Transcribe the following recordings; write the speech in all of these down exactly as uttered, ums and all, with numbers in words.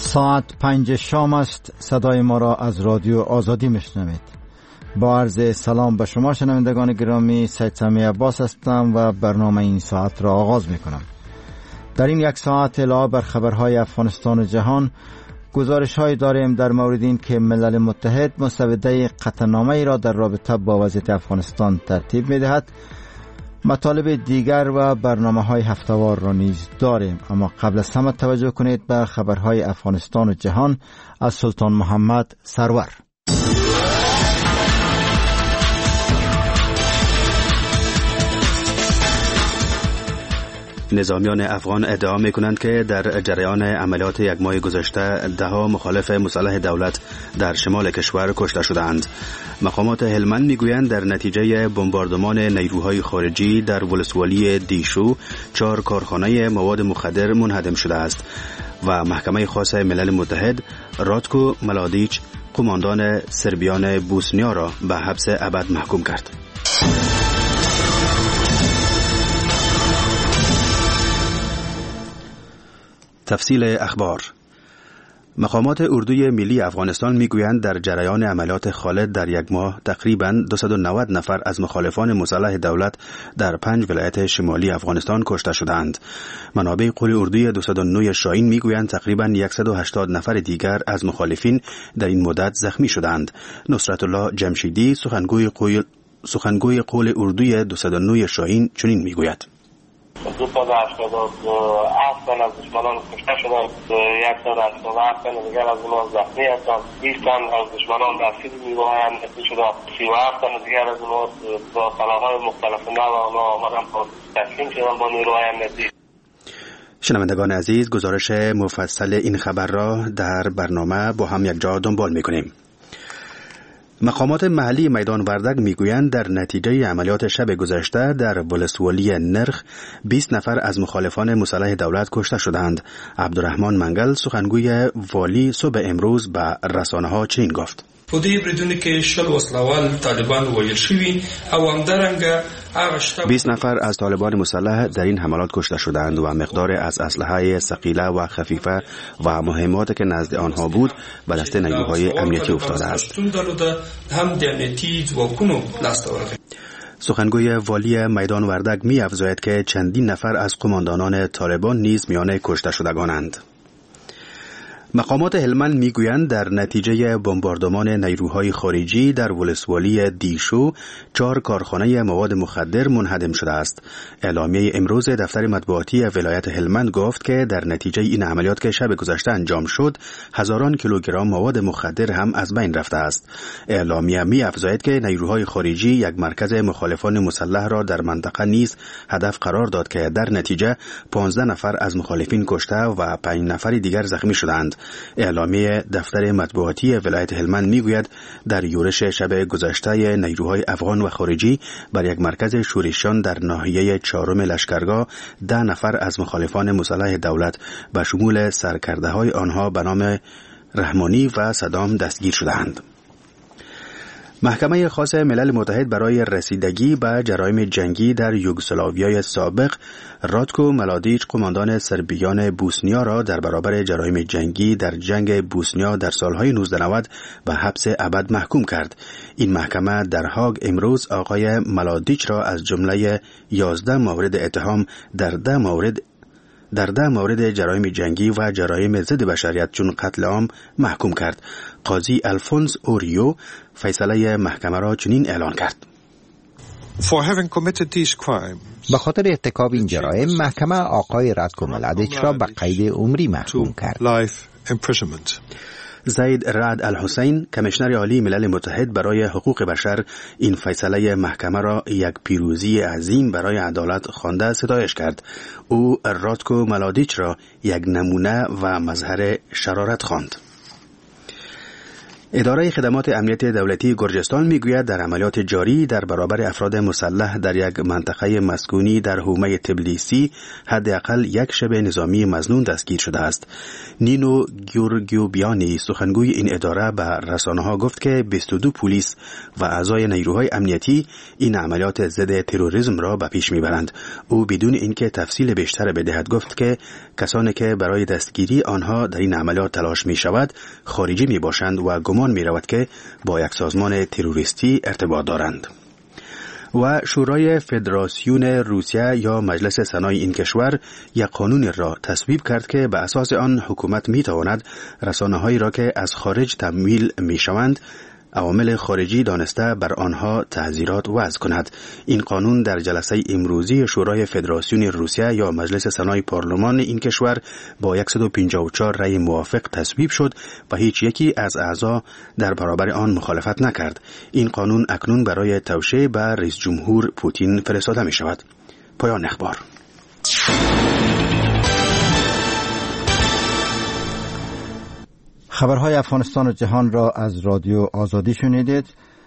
ساعت پنج شام است. صدای ما را از رادیو آزادی میشنوید. با عرض سلام به شما شنوندگان گرامی، سید سمیع عباس هستم و برنامه این ساعت را آغاز میکنم. در این یک ساعت علاوه بر خبرهای افغانستان و جهان، گزارش های داریم در مورد این که ملل متحد مسوده قطعنامه ای را در رابطه با وضعیت افغانستان ترتیب میدهد. مطالب دیگر و برنامه های هفته‌وار را نیز داریم، اما قبل از همه توجه کنید به خبرهای افغانستان و جهان از سلطان محمد سرور. نظامیان افغان ادعا می‌کنند که در جریان عملیات یک ماه گذشته ده‌ها مخالف مسلح دولت در شمال کشور کشته شدند. مقامات هلمند میگویند در نتیجه بمباردمان نیروهای خارجی در ولسوالی دیشو چهار کارخانه مواد مخدر منهدم شده است و محکمه خاص ملل متحد راتکو ملادیچ، قماندان سربیان بوسنیا را به حبس ابد محکوم کرد. تفصیل اخبار. مقامات اردوی ملی افغانستان میگویند در جریان عملیات خالد در یک ماه تقریباً دویست و نود نفر از مخالفان مسلح دولت در پنج ولایت شمالی افغانستان کشته شدند. منابع قول اردوی دویست و نه شاهین میگویند تقریباً صد و هشتاد نفر دیگر از مخالفین در این مدت زخمی شدند. نصرت الله جمشیدی، سخنگوی قول سخنگوی قول اردوی دویست و نه شاهین، چنین میگوید: دویست و هشتاد و هفت تن از دشمنان کشته شدند، صد و هشتاد و هفت تن دیگر از اونها زخمی هستند، بیست تن از دشمنان دستگیر نیروهای امنیتی شده، سی و هفت تن دیگر از اونها با سلاح‌های مختلف نوع آنها آمدن تا تسلیم شدن با نیروهای امنیتی. شنوندگان عزیز، گزارش مفصل این خبر را در برنامه با هم یک جا دنبال می‌کنیم. مقامات محلی میدان وردک میگویند در نتیجه عملیات شب گذشته در ولسوالی نرخ بیست نفر از مخالفان مسلح دولت کشته شدند. عبدالرحمن منگل، سخنگوی والی، صبح امروز به رسانه‌ها چنین گفت: په دې بریدونو کې شل وسلوال طالبان وژل شوي او همدارنګه بیست نفر از طالبان مسلح در این حملات کشته شدند و مقدار از اسلحه ثقیله و خفیفه و مهماتی که نزد آنها بود به دست نیروهای امنیتی افتاده است. سخنگوی والی میدان وردک می افزاید که چندین نفر از قماندانان طالبان نیز میان کشته شدگانند. مقامات هلمند میگویند در نتیجه بمباردمان نیروهای خارجی در ولسوالی دیشو چهار کارخانه مواد مخدر منهدم شده است. اعلامیه امروز دفتر مطبوعاتی ولایت هلمند گفت که در نتیجه این عملیات که شب گذشته انجام شد، هزاران کیلوگرم مواد مخدر هم از بین رفته است. اعلامیه می افزاید که نیروهای خارجی یک مرکز مخالفان مسلح را در منطقه نیز هدف قرار داد که در نتیجه پانزده نفر از مخالفین کشته و پنج نفر دیگر زخمی شدند. اعلامیه دفتر مطبوعاتی ولایت هلمند میگوید در یورش شب گذشته نیروهای افغان و خارجی بر یک مرکز شورشیان در ناحیه چهارم لشکرگاه ده نفر از مخالفان مسلح دولت به شمول سرکرده های آنها به نام رحمانی و صدام دستگیر شدند. محکمه خاص ملل متحد برای رسیدگی به جرایم جنگی در یوگسلاویای سابق راتکو ملادیچ، قماندان سربیان بوسنیا را در برابر جرایم جنگی در جنگ بوسنیا در سالهای نوزده نود به حبس ابد محکوم کرد. این محکمه در هاگ امروز آقای ملادیچ را از جمله یازده مورد اتهام در ده مورد در ده مورد جرایم جنگی و جرایم ضد بشریت چون قتل عام محکوم کرد. قاضی الفونس اوریو فیصله محکمه را چنین اعلان کرد: به خاطر ارتکاب این جرایم محکمه آقای راتکو ملادیچ را به قید عمری محکوم کرد. زید رعد الحسین، کمیشنر عالی ملل متحد برای حقوق بشر، این فیصله محکمه را یک پیروزی عظیم برای عدالت خوانده ستایش کرد. او راتکو ملادیچ را یک نمونه و مظهر شرارت خواند. اداره خدمات امنیت دولتی گرجستان میگوید در عملیات جاری در برابر افراد مسلح در یک منطقه مسکونی در حومه تبلیسی حداقل یک شب نظامی مظنون دستگیر شده است. نینو گیورگیوبیانی سخنگوی این اداره به رسانه‌ها گفت که بیست و دو پلیس و اعضای نیروهای امنیتی این عملیات ضد تروریسم را به پیش میبرند. او بدون اینکه تفصیل بیشتر بدهد گفت که کسانی که برای دستگیری آنها در این عملیات تلاش می شود خارجی می باشند و گمان می رود که با یک سازمان تروریستی ارتباط دارند. و شورای فدراسیون روسیه یا مجلس سنای این کشور یک قانون را تصویب کرد که به اساس آن حکومت می تواند رسانه‌هایی را که از خارج تمویل می شوند عوامل خارجی دانسته بر آنها تحذیرات وضع کند. این قانون در جلسه امروزی شورای فدراسیون روسیه یا مجلس سنای پارلمان این کشور با صد و پنجاه و چهار رأی موافق تصویب شد و هیچ یکی از اعضا در برابر آن مخالفت نکرد. این قانون اکنون برای توشیح به رئیس جمهور پوتین فرستاده می شود. پایان اخبار. خبرهای افغانستان و جهان را از رادیو آزادی شنیدید.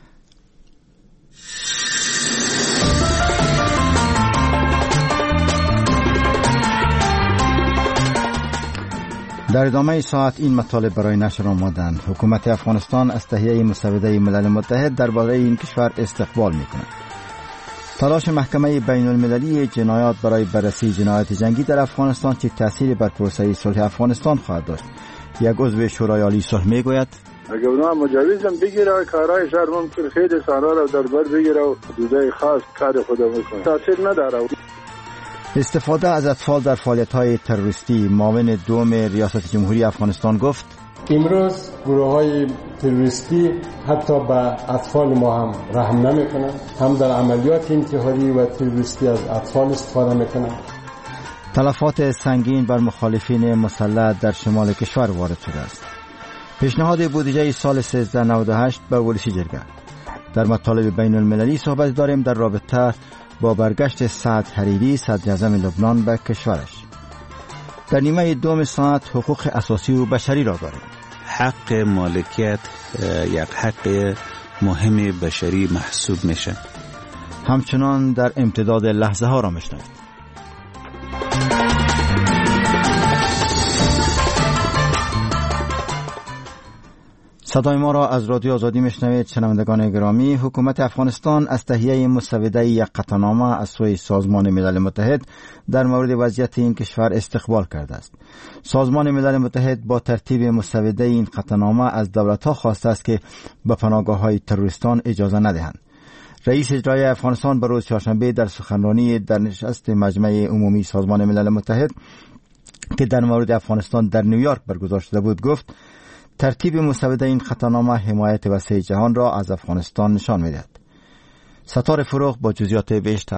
در ادامه ساعت این مطالب برای نشر آمدند. حکومت افغانستان از تهیه مسوده ملل متحد درباره این کشور استقبال می‌کند. تلاش محکمه بین المللی جنایات برای بررسی جنایات جنگی در افغانستان چه تأثیری بر پروسه صلح افغانستان خواهد داشت؟ یک عضو شورای عالی صلح میگوید اگر اونا مجوزم بگیره کارهای شهر ممکن خیلی سانا را در بر بگیره و حدودهای خاص کار خود میکنه، تاثیر نداره. استفاده از اطفال در فعالیت‌های تروریستی. معاون دوم ریاست جمهوری افغانستان گفت امروز گروه‌های تروریستی حتی به اطفال ما هم رحم نمی‌کنند، هم در عملیات انتحاری و تروریستی از اطفال استفاده می‌کنند. تلفات سنگین بر مخالفین مسلح در شمال کشور وارد شده است. پیشنهاد بودجه سال سیزده نود و هشت به ولسی جرگه. در مطالب بین المللی صحبت داریم در رابطه با برگشت سعد حریری صدر اعظم لبنان به کشورش. در نیمه دوم ساعت حقوق اساسی و بشری را داریم. حق مالکیت یک حق مهم بشری محسوب میشه. همچنان در امتداد لحظه ها را میشنوید. صدای ما را از رادیو آزادی میشنوید. شنوندگان گرامی، حکومت افغانستان از تهیه مسوده یک قطعنامه از سوی سازمان ملل متحد در مورد وضعیت این کشور استقبال کرده است. سازمان ملل متحد با ترتیب مسوده این قطعنامه از دولت‌ها خواسته است که به پناهگاه‌های تروریستان اجازه ندهند. رئیس اجرایی افغانستان به روز چهارشنبه در سخنرانی در نشست مجمع عمومی سازمان ملل متحد که در مورد افغانستان در نیویورک برگزار شده بود گفت ترتیب مسوده این قطعنامه حمایت وسیع جهان را از افغانستان نشان می‌دهد. ستاره فروغ با جزئیات بیشتر.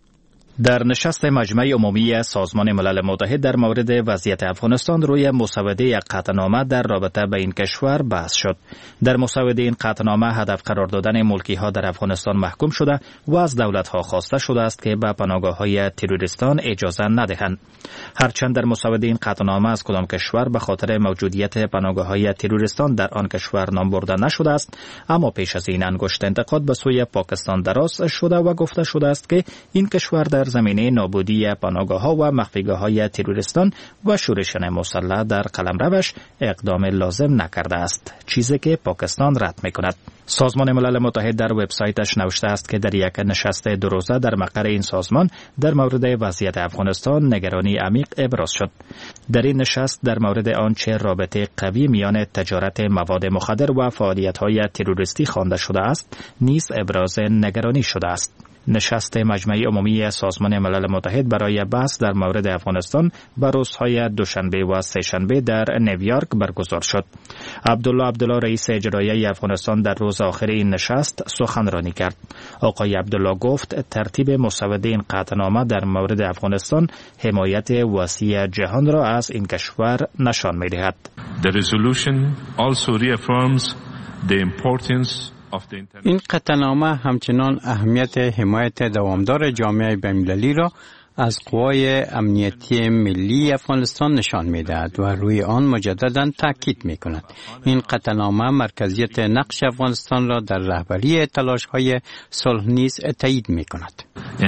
در نشست مجمع عمومی سازمان ملل متحد در مورد وضعیت افغانستان روی مسوده یک قطعنامه در رابطه به این کشور بحث شد. در مسوده این قطعنامه هدف قرار دادن ملکی‌ها در افغانستان محکوم شده و از دولت‌ها خواسته شده است که به پناهگاه‌های تروریستان اجازه ندهند. هرچند در مسوده این قطعنامه از کدام کشور به خاطر موجودیت پناهگاه‌های تروریستان در آن کشور نام برده نشده است، اما پیش از این انگشت انتقاد به سوی پاکستان دراز شده و گفته شده است که این کشور در زمینه نابودی پناهگاه‌ها و مخفیگاه‌های تروریستان و شورش‌های مسلح در قلمروش اقدام لازم نکرده است، چیزی که پاکستان رد می‌کند. سازمان ملل متحد در وبسایتش نوشته است که در یک نشست دو روزه در مقر این سازمان در مورد وضعیت افغانستان نگرانی عمیق ابراز شد. در این نشست در مورد آنچه رابطه قوی میان تجارت مواد مخدر و فعالیت‌های تروریستی خوانده شده است نیز ابراز نگرانی شده است. نشست مجمع عمومی سازمان ملل متحد برای بحث در مورد افغانستان بر روزهای دوشنبه و سه‌شنبه در نیویورک برگزار شد. عبدالله عبدالله رئیس اجرایی افغانستان در روز آخر این نشست سخنرانی کرد. آقای عبدالله گفت ترتیب مسوده این قطعنامه در مورد افغانستان حمایت وسیع جهان را از این کشور نشان می‌دهد. The resolution also reaffirms the importance این قطعنامه همچنان اهمیت حمایت دوامدار جامعه بین‌المللی را از قوای امنیتی ملی افغانستان نشان می‌دهد و روی آن مجدداً تاکید می‌کند. این قطعنامه مرکزیت نقش افغانستان را در رهبری تلاش‌های صلح نیز تایید می‌کند.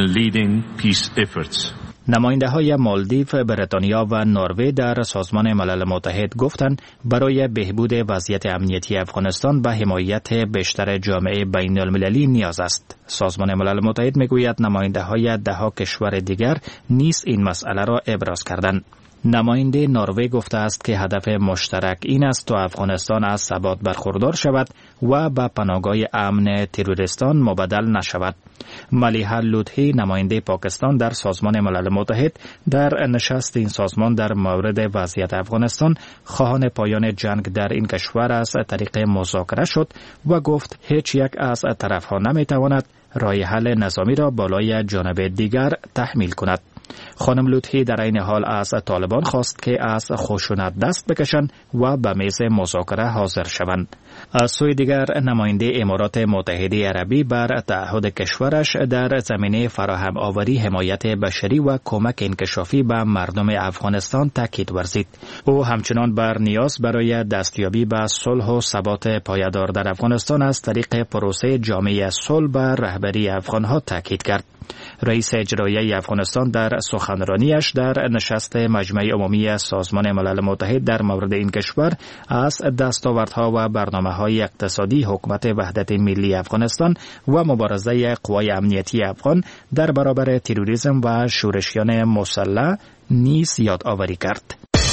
نماینده های مالدیو، بریتانیا و نروژ در سازمان ملل متحد گفتند برای بهبود وضعیت امنیتی افغانستان به حمایت بیشتر جامعه بین المللی نیاز است. سازمان ملل متحد میگوید نماینده های ده ها کشور دیگر نیز این مسئله را ابراز کردند. نماینده نروژ گفته است که هدف مشترک این است تا افغانستان از ثبات برخوردار شود و به پناهگاه امن تروریستان مبدل نشود. ملیحه لطفی، نماینده پاکستان در سازمان ملل متحد، در نشست این سازمان در مورد وضعیت افغانستان خواهان پایان جنگ در این کشور از طریق مذاکره شد و گفت هیچ یک از طرفها نمیتواند راه حل نظامی را بالای جانب دیگر تحمیل کند. خانم لطفی در این حال از طالبان خواست که از خشونت دست بکشند و به میز مذاکره حاضر شوند. از سوی دیگر نماینده امارات متحده عربی بر تعهد کشورش در زمینه فراهم آوری حمایت بشری و کمک انکشافی به مردم افغانستان تاکید ورزید. او همچنان بر نیاز برای دستیابی به صلح و ثبات پایدار در افغانستان از طریق پروسه جامع صلح به رهبری افغانها تاکید کرد. رئیس اجرایی افغانستان در سخنرانیش در نشست مجمع عمومی سازمان ملل متحد در مورد این کشور از دستاوردها و برنامه‌های اقتصادی حکومت وحدت ملی افغانستان و مبارزه قوای امنیتی افغان در برابر تروریسم و شورشیان مسلح نیز یادآوری کرد.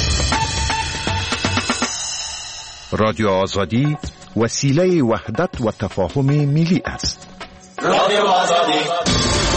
رادیو آزادی وسیله وحدت و تفاهم ملی است. رادیو آزادی.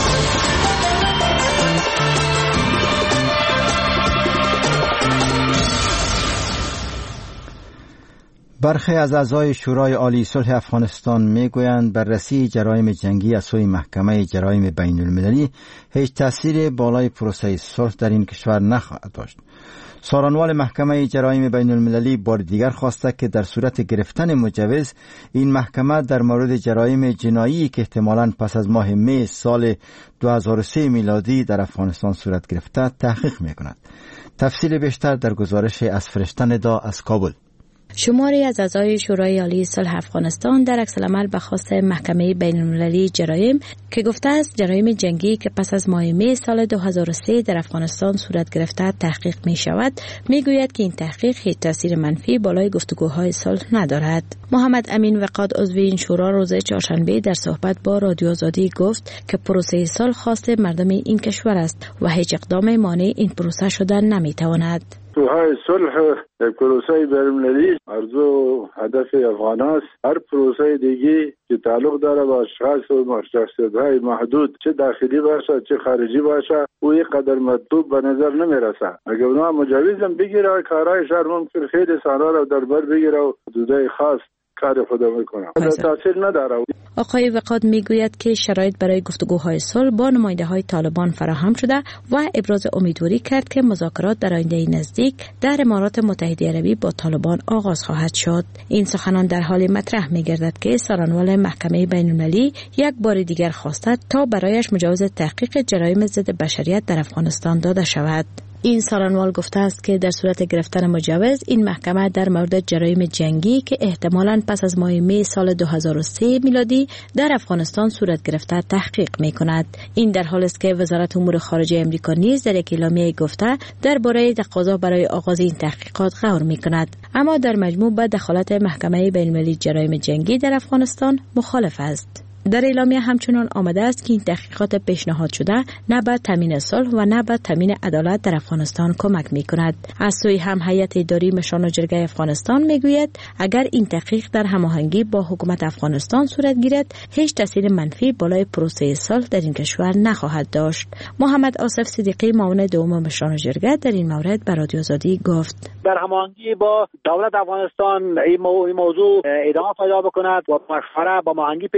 برخی از اعضای شورای عالی صلح افغانستان میگویند بررسی جرایم جنگی از سوی محکمه جرایم بین المللی هیچ تأثیر بالای پروسه صلح در این کشور نخواهد داشت. سارنوال محکمه جرایم بین المللی بار دیگر خواسته که در صورت گرفتن مجوز این محکمه در مورد جرایم جنایی که احتمالاً پس از ماه می سال دو هزار و سه میلادی در افغانستان صورت گرفته تحقیق میکند. تفصیل بیشتر در گزارش از فرشته ندا از کابل. شماری از اعضای شورای عالی صلح افغانستان در عکس‌العمل به خواست محکمه بین المللی جرایم که گفته است جرایم جنگی که پس از ماه می سال دو هزار و سه در افغانستان صورت گرفته تحقیق می شود، می گوید که این تحقیق هیچ تاثیر منفی بالای گفتگوهای صلح ندارد. محمد امین وقاد عضو این شورا روز چهارشنبه در صحبت با رادیو آزادی گفت که پروسه صلح خواست مردم این کشور است و هیچ اقدام مانع این پروسه شدن نمی تواند. های صلح یک پروسه بین‌المللی ارزو هدف افغان است. هر پروسه دیگه که تعلق داره با اشخاص و شخصیت‌های محدود چه داخلی باشه چه خارجی باشه او یک قدر مطلوب به نظر نمیرسه. اگر اونا مجوزم بگیره کارهای شهر ممکن خیلی سالا رو در بر بگیره و حدودهای خاص کار خود میکنه. تاثیر نداره. آقای وقاد میگوید که شرایط برای گفتگوهای صلح با نماینده‌های طالبان فراهم شده و ابراز امیدواری کرد که مذاکرات در آینده نزدیک در امارات متحده عربی با طالبان آغاز خواهد شد. این سخنان در حال مطرح میگردد که سارنوال محکمه بین‌المللی یک بار دیگر خواسته تا برایش مجوز تحقیق جرایم ضد بشریت در افغانستان داده شود. این سارنوال گفته است که در صورت گرفتن مجوز این محکمه در مورد جرایم جنگی که احتمالاً پس از ماه می سال دو هزار و سه میلادی در افغانستان صورت گرفته تحقیق می کند. این در حالی است که وزارت امور خارجه آمریکا نیز در یک اعلامیه گفته درباره تقاضا برای آغاز این تحقیقات غور می کند، اما در مجموع با دخالت محکمه بین‌المللی جرایم جنگی در افغانستان مخالف است. در اعلامیه همچنان آمده است که این تحقیقات پیشنهاد شده نه به تامین صلح و نه به تامین عدالت در افغانستان کمک می کند. از سوی هم هیئت اداری مشان و جرگه افغانستان می گوید اگر این تحقیق در هماهنگی با حکومت افغانستان صورت گیرد هیچ تاثیر منفی بالای پروسه صلح در این کشور نخواهد داشت. محمد آصف صدیقی معاون دوم مشان و جرگه در این مورد به رادیو آزادی گفت در هماهنگی با دولت افغانستان این موضوع ادامه پیدا بکند و مشوره با هماهنگی پیش برود.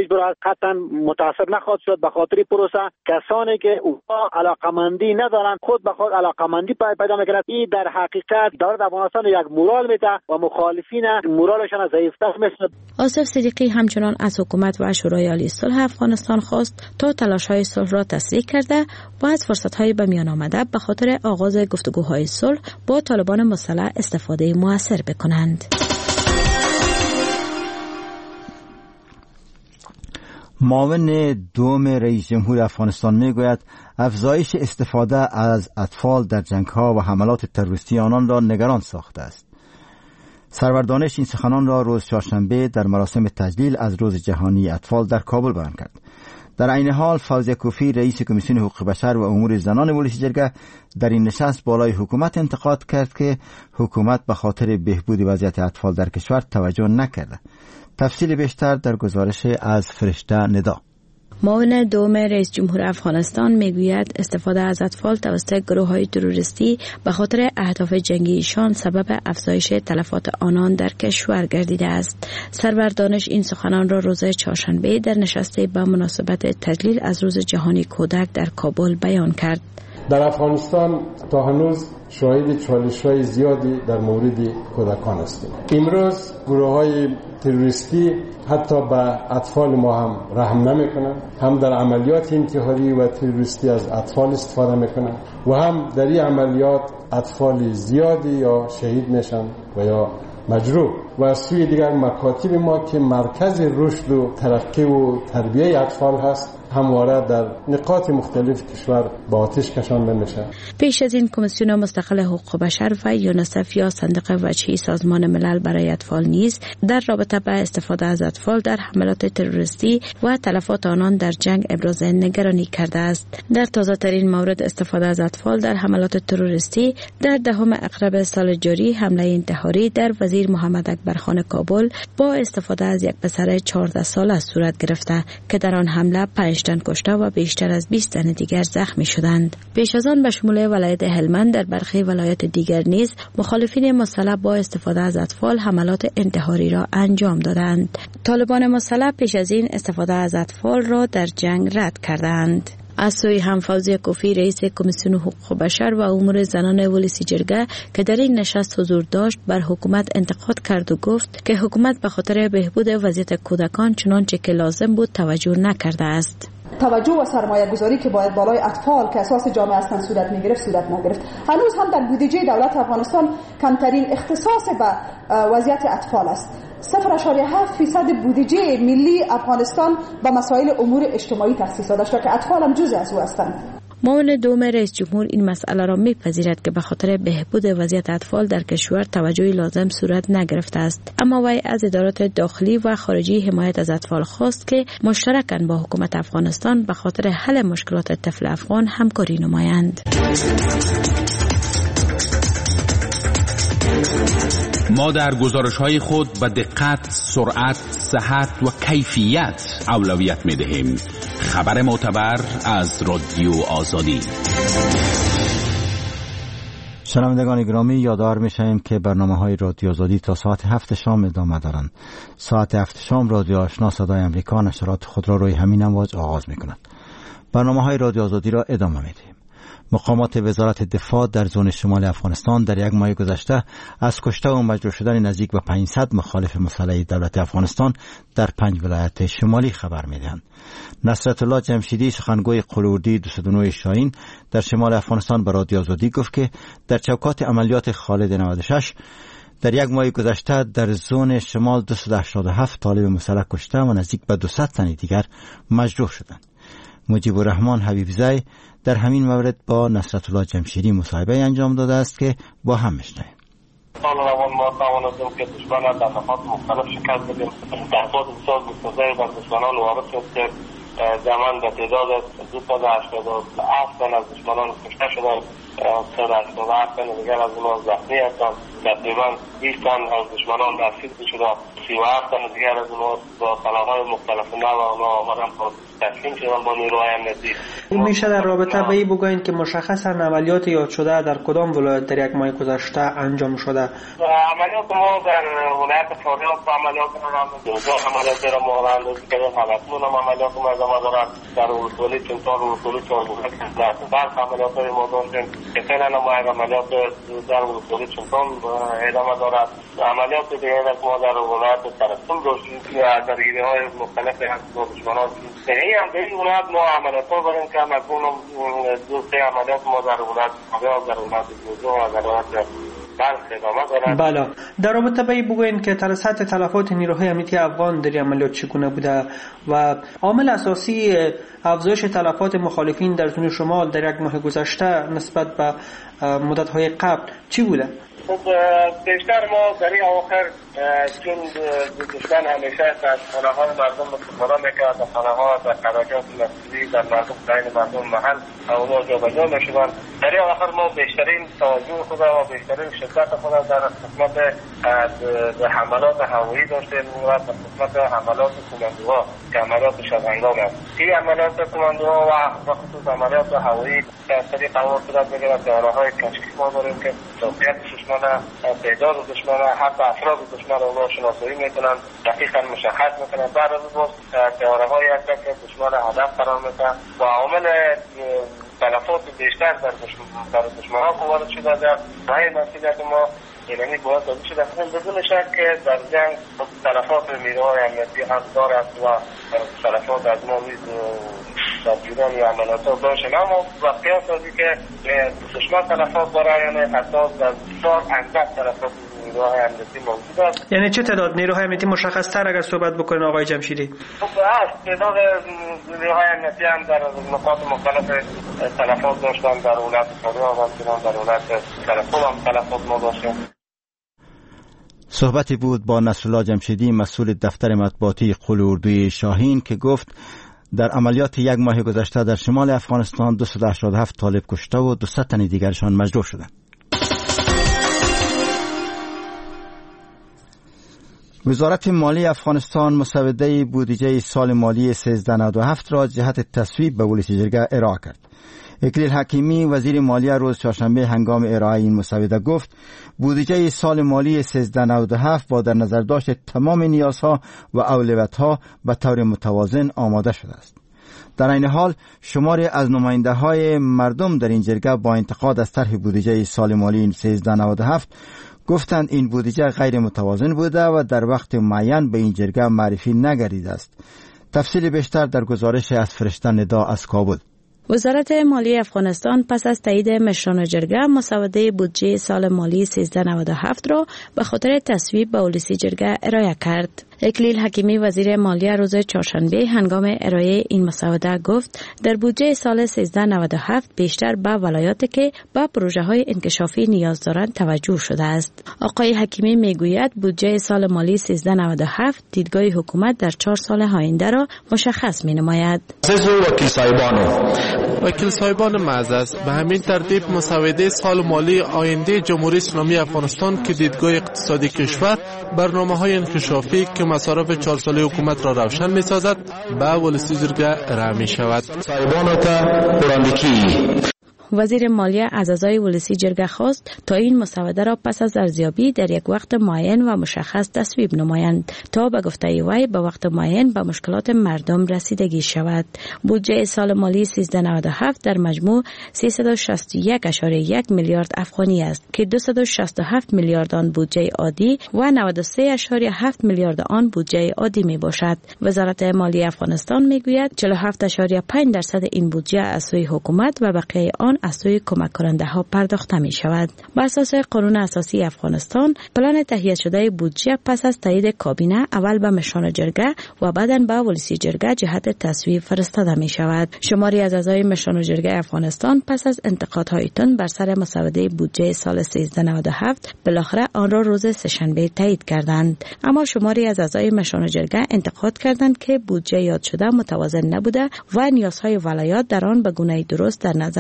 قطعا متاثر نخواهد شد. به خاطر پروسه کسانی که اونها علاقمندی ندارن خود به خود علاقمندی پیدا میکنند. این در حقیقت دولت افغانستان یک مورال میده و مخالفین مورالشان ضعیفتر میشه. آصف صدیقی همچنان از حکومت و شورای عالی صلح افغانستان خواست تا تلاش‌های صلح را تسریع کرده و از فرصت‌های به میان آمده به خاطر آغاز گفتگوهای صلح با طالبان مسلح استفاده موثر بکنند. معاون دوم رئیس جمهور افغانستان میگوید افزایش استفاده از اطفال در جنگ‌ها و حملات تروریستی آنان را نگران ساخته است. سرور دانش این سخنان را روز چهارشنبه در مراسم تجلیل از روز جهانی اطفال در کابل بیان کرد. در عین حال فوزیه کوفی رئیس کمیسیون حقوق بشر و امور زنان ولسی جرگه در این نشست بالای حکومت انتقاد کرد که حکومت به خاطر بهبود وضعیت اطفال در کشور توجه نکرده. تفصیل بیشتر در گزارش از فرشته ندا. معاون دوم رئیس جمهور افغانستان میگوید استفاده از اطفال توسط گروه‌های تروریستی به خاطر اهداف جنگی ایشان سبب افزایش تلفات آنان در کشور گردیده است. سرور دانش این سخنان را روز چهارشنبه در نشستی به مناسبت تجلیل از روز جهانی کودک در کابل بیان کرد. در افغانستان تا هنوز شاهد چالش‌های زیادی در مورد کودکان هستیم. امروز گروه‌های تروریستی حتی به اطفال ما هم رحم نمی‌کنند، هم در عملیات انتحاری و تروریستی از اطفال استفاده می‌کنند و هم در این عملیات اطفال زیادی یا شهید میشن و یا مجروح. و از سوی دیگر مکاتب ما که مرکز رشد و ترقی و تربیه اطفال هست همواره در نقاط مختلف کشور با آتش کشانده میشه. پیش از این کمیسیون مستقل حقوق بشر و یونیسف یا صندوق وجهی سازمان ملل برای اطفال نیز در رابطه با استفاده از اطفال در حملات تروریستی و تلفات آنان در جنگ ابراز نگرانی کرده است. در تازه ترین مورد استفاده از اطفال در حملات تروریستی در دهم اکتبر سال جاری حمله انتحاری در وزیر محمد اکبر خان کابل با استفاده از یک پسر چهارده ساله صورت گرفته که در آن حمله پنج تن کشته و بیشتر از بیست تن دیگر زخمی شدند. پیش از آن به شمول ولایت هلمند در برخی ولایات دیگر نیز مخالفین مسلح با استفاده از اطفال حملات انتحاری را انجام دادند. طالبان مسلح پیش از این استفاده از اطفال را در جنگ رد کردند. از سوی هم فوزیه کوفی رئیس کمیسیون حقوق بشر و امور زنان ولسی جرگه که در این نشست حضور داشت بر حکومت انتقاد کرد و گفت که حکومت به خاطر بهبود وضعیت کودکان چنانچه که لازم بود توجه نکرده است. توجه و سرمایه گذاری که باید بالای اطفال که اساس جامعه هستند صورت میگرفت صورت نگرفت. هنوز هم در بودجه دولت افغانستان کمترین اختصاص به وضعیت اطفال است. صفر ممیز هفت فیصد بودجه ملی افغانستان به مسائل امور اجتماعی تخصیص داده شده که اطفال هم جزء از او هستند. معاون دوم رئیس جمهور این مسئله را میپذیرد که به خاطر بهبود وضعیت اطفال در کشور توجه لازم صورت نگرفته است، اما وی از ادارات داخلی و خارجی حمایت از اطفال خواست که مشترکاً با حکومت افغانستان به خاطر حل مشکلات طفل افغان همکاری نمایند. ما در گزارش‌های خود به دقت، سرعت، صحت و کیفیت اولویت می‌دهیم. خبر معتبر از رادیو آزادی. شنوندگان گرامی، یادآور می‌شویم که برنامه‌های رادیو آزادی تا ساعت هفت شام ادامه دارند. ساعت هفت شام رادیو آشنا صدای امریکا نشرات خود را روی همین امواج آغاز می‌کند. برنامه‌های رادیو آزادی را ادامه می‌دهیم. مقامات وزارت دفاع در زون شمال افغانستان در یک ماه گذشته از کشته و مجروح شدن نزدیک به پانصد مخالف مسلح دولت افغانستان در پنج ولایت شمالی خبر می‌دهند. نصرت الله جمشیدی سخنگوی قلوردی دویست و نه شاهین در شمال افغانستان به رادیو آزادی گفت که در چوکات عملیات خالد نود و شش در یک ماه گذشته در زون شمال دویست و هشتاد و هفت طالب مسلح کشته و نزدیک به دویست تن دیگر مجروح شدند. مجیب الرحمن حبیبزی در همین مورد با نصرت الله جمشیدی مصاحبه انجام داده است که با هم میشنویم. سال روان ما توانستیم که دشمن در نقاط مختلف شکست بدیم. تحقیقات بسیار گسترده بر دشمنان وارد شد که جمعاً به تعداد دویست و هشتاد و هفت تن از دشمنان کشته شدند، سیصد و هشتاد و هفت تن دیگر از اونها زخمی هستند. تقریباً بیست تن از دشمنان دستگیر شده، سی و هفت تن دیگر از اونها با سلاح‌های مختلف نو آنها آمدن تسلیم شدن با نیروهای امنیتی. میشه در رابطه با این بگویید که مشخصا عملیات یاد شده در کدام ولایت در یک ماه گذشته انجام شده؟ عملیات ما در ولایت فاریاب عملیات ما دوزار عملیات را مهراندازی کردیم، همکنون هم عملیات ما ادامه دارد. در ولسوالی چنتار و ولسوالی چهاربوده در برخ عملیات های ما داشتیم که فعلا ما عملیات در ولسوالی چنتار ادامه دارد. عملیات دیگر ما در ولایت ترسم داشتیم که درگیری های مختلف از دشمنان این هم به این ولایت ما عملیات ها بریم که همکنون دو سه عملیات ما در ولایت فاریاب، در ولایت دوزار و در ولایت بله. در رابطه با این بگوین که سطح تلفات نیروهای امنیتی افغان در عملیات چگونه بوده و عامل اساسی افزایش تلفات مخالفین در زون شمال در یک ماه گذشته نسبت به مدت‌های قبل چی بوده؟ خب بیشتر ما در این آخر چون دشمن همیشه از خانه‌های مردم استفاده میکرد، در خانه‌ها، در خراجات مسئولی، در مردم بین مردم محل اونا جا به جا میشدن. در این آخر ما بیشترین توجه خود و بیشترین شدت خود در قسمت حملات هوایی داشتیم و در قسمت حملات کماندوها که عملیات شبهنگام است. این عملیات کماندوها و خصوص عملیات هوایی که از طریق هوا صورت میگیرد. طیاره‌های کشفی ما داریم که موقعیت دشمن، تعداد دشمن، حتی افراد دشمن را شناسایی میکنن، دقیقاً مشخص میکنن. بعد از اون طیاره‌هایی هست که دشمن هدف قرار میدن و عامل تلفات بیشتر در دشمن دشمنان وارد شده در این مسئولیت ما یعنی باید داده شده. بدون شک که در جنگ تلفات نیروهای امنیتی هم دارد و تلفات از ما نیز در جریان عملیات ها باشه، اما واقعیت است که دشمن تلفات داره، یعنی حتی در بسیار اندک تلفات نیروهای امنیتی موجود است. یعنی چه تعداد نیروهای امنیتی مشخص تر اگر صحبت بکنین آقای جمشیدی؟ خب است تعداد نیروهای امنیتی هم در نقاط مختلف تلفات داشتن، در ولایت فاریاب هم در ولایت ترسم هم تلفات ما داشتیم. صحبتی بود با نصرالله جمشیدی مسئول دفتر مطبوعاتی قول اردوی شاهین که گفت در عملیات یک ماه گذشته در شمال افغانستان دویست و هشتاد و هفت طالب کشته و دویست تن دیگرشان مجروح شدند. وزارت مالی افغانستان مسوده بودجه سال مالی سیزده نود و هفت را جهت تصویب به ولسی جرگه ارائه کرد. اکلیل حکیمی وزیر مالیه روز چهارشنبه هنگام ارائه این مسوده گفت بودجه سال مالی سیزده نود و هفت با در نظر داشت تمام نیازها و اولویت‌ها به طور متوازن آماده شده است. در این حال شماری از نماینده های مردم در این جرگه با انتقاد از طرح بودجه سال مالی سیزده نود و هفت گفتند این بودجه غیر متوازن بوده و در وقت معین به این جرگه معرفی نگردیده است. تفصیل بیشتر در گزارش از فرشته ندا از کابل. وزارت مالی افغانستان پس از تایید مشران جرگه مسوده بودجه سال مالی سیزده نود و هفت را به خاطر تصویب به ولسی جرگه ارائه کرد. اکلیل حکیمی وزیر مالیه روز چهارشنبه هنگام ارائه این مسوده گفت در بودجه سال سیزده نود و هفت بیشتر به ولایاتی که به پروژه های انکشافی نیاز دارند توجه شده است. آقای حکیمی میگوید بودجه سال مالی سیزده نود و هفت دیدگاه حکومت در چهار سال آینده را مشخص می نماید. وکیل صاحبان وکیل صاحبان معزز، به همین ترتیب مسوده سال مالی آینده جمهوری اسلامی افغانستان که دیدگاه اقتصادی کشور برنامه‌های انکشافی که مصارف چهار ساله حکومت را روشن می‌سازد به ولسی جرگه ارائه می‌شود. وزیر مالیه از اعضای ولسی جرگه خواست تا این مسوده را پس از ارزیابی در یک وقت معین و مشخص تصویب نمایند تا به گفته وی به وقت معین به مشکلات مردم رسیدگی شود. بودجه سال مالی سیزده نود و هفت در مجموع سیصد و شصت و یک ممیز یک میلیارد افغانی است که دویست و شصت و هفت میلیارد آن بودجه عادی و نود و سه ممیز هفت میلیارد آن بودجه عادی می باشد. وزارت مالی افغانستان میگوید چهل و هفت ممیز پنج درصد این بودجه از سوی حکومت و بقیه آن از سوی کمک کننده ها پرداخته می شود. بر اساس قانون اساسی افغانستان پلان تهیه شده بودجه پس از تایید کابینه اول به مشران جرگه و بعداً به ولسی جرگه جهت تصویب فرستاده می شود. شماری از اعضای مشران جرگه افغانستان پس از انتقادهای تند بر سر مسوده بودجه سال سیزده نود و هفت بالاخره آن را روز سه‌شنبه تایید کردند. اما شماری از اعضای مشران جرگه انتقاد کردند که بودجه یاد شده متوازن نبوده و نیازهای ولایات در آن به گونه درست در نظر گرفته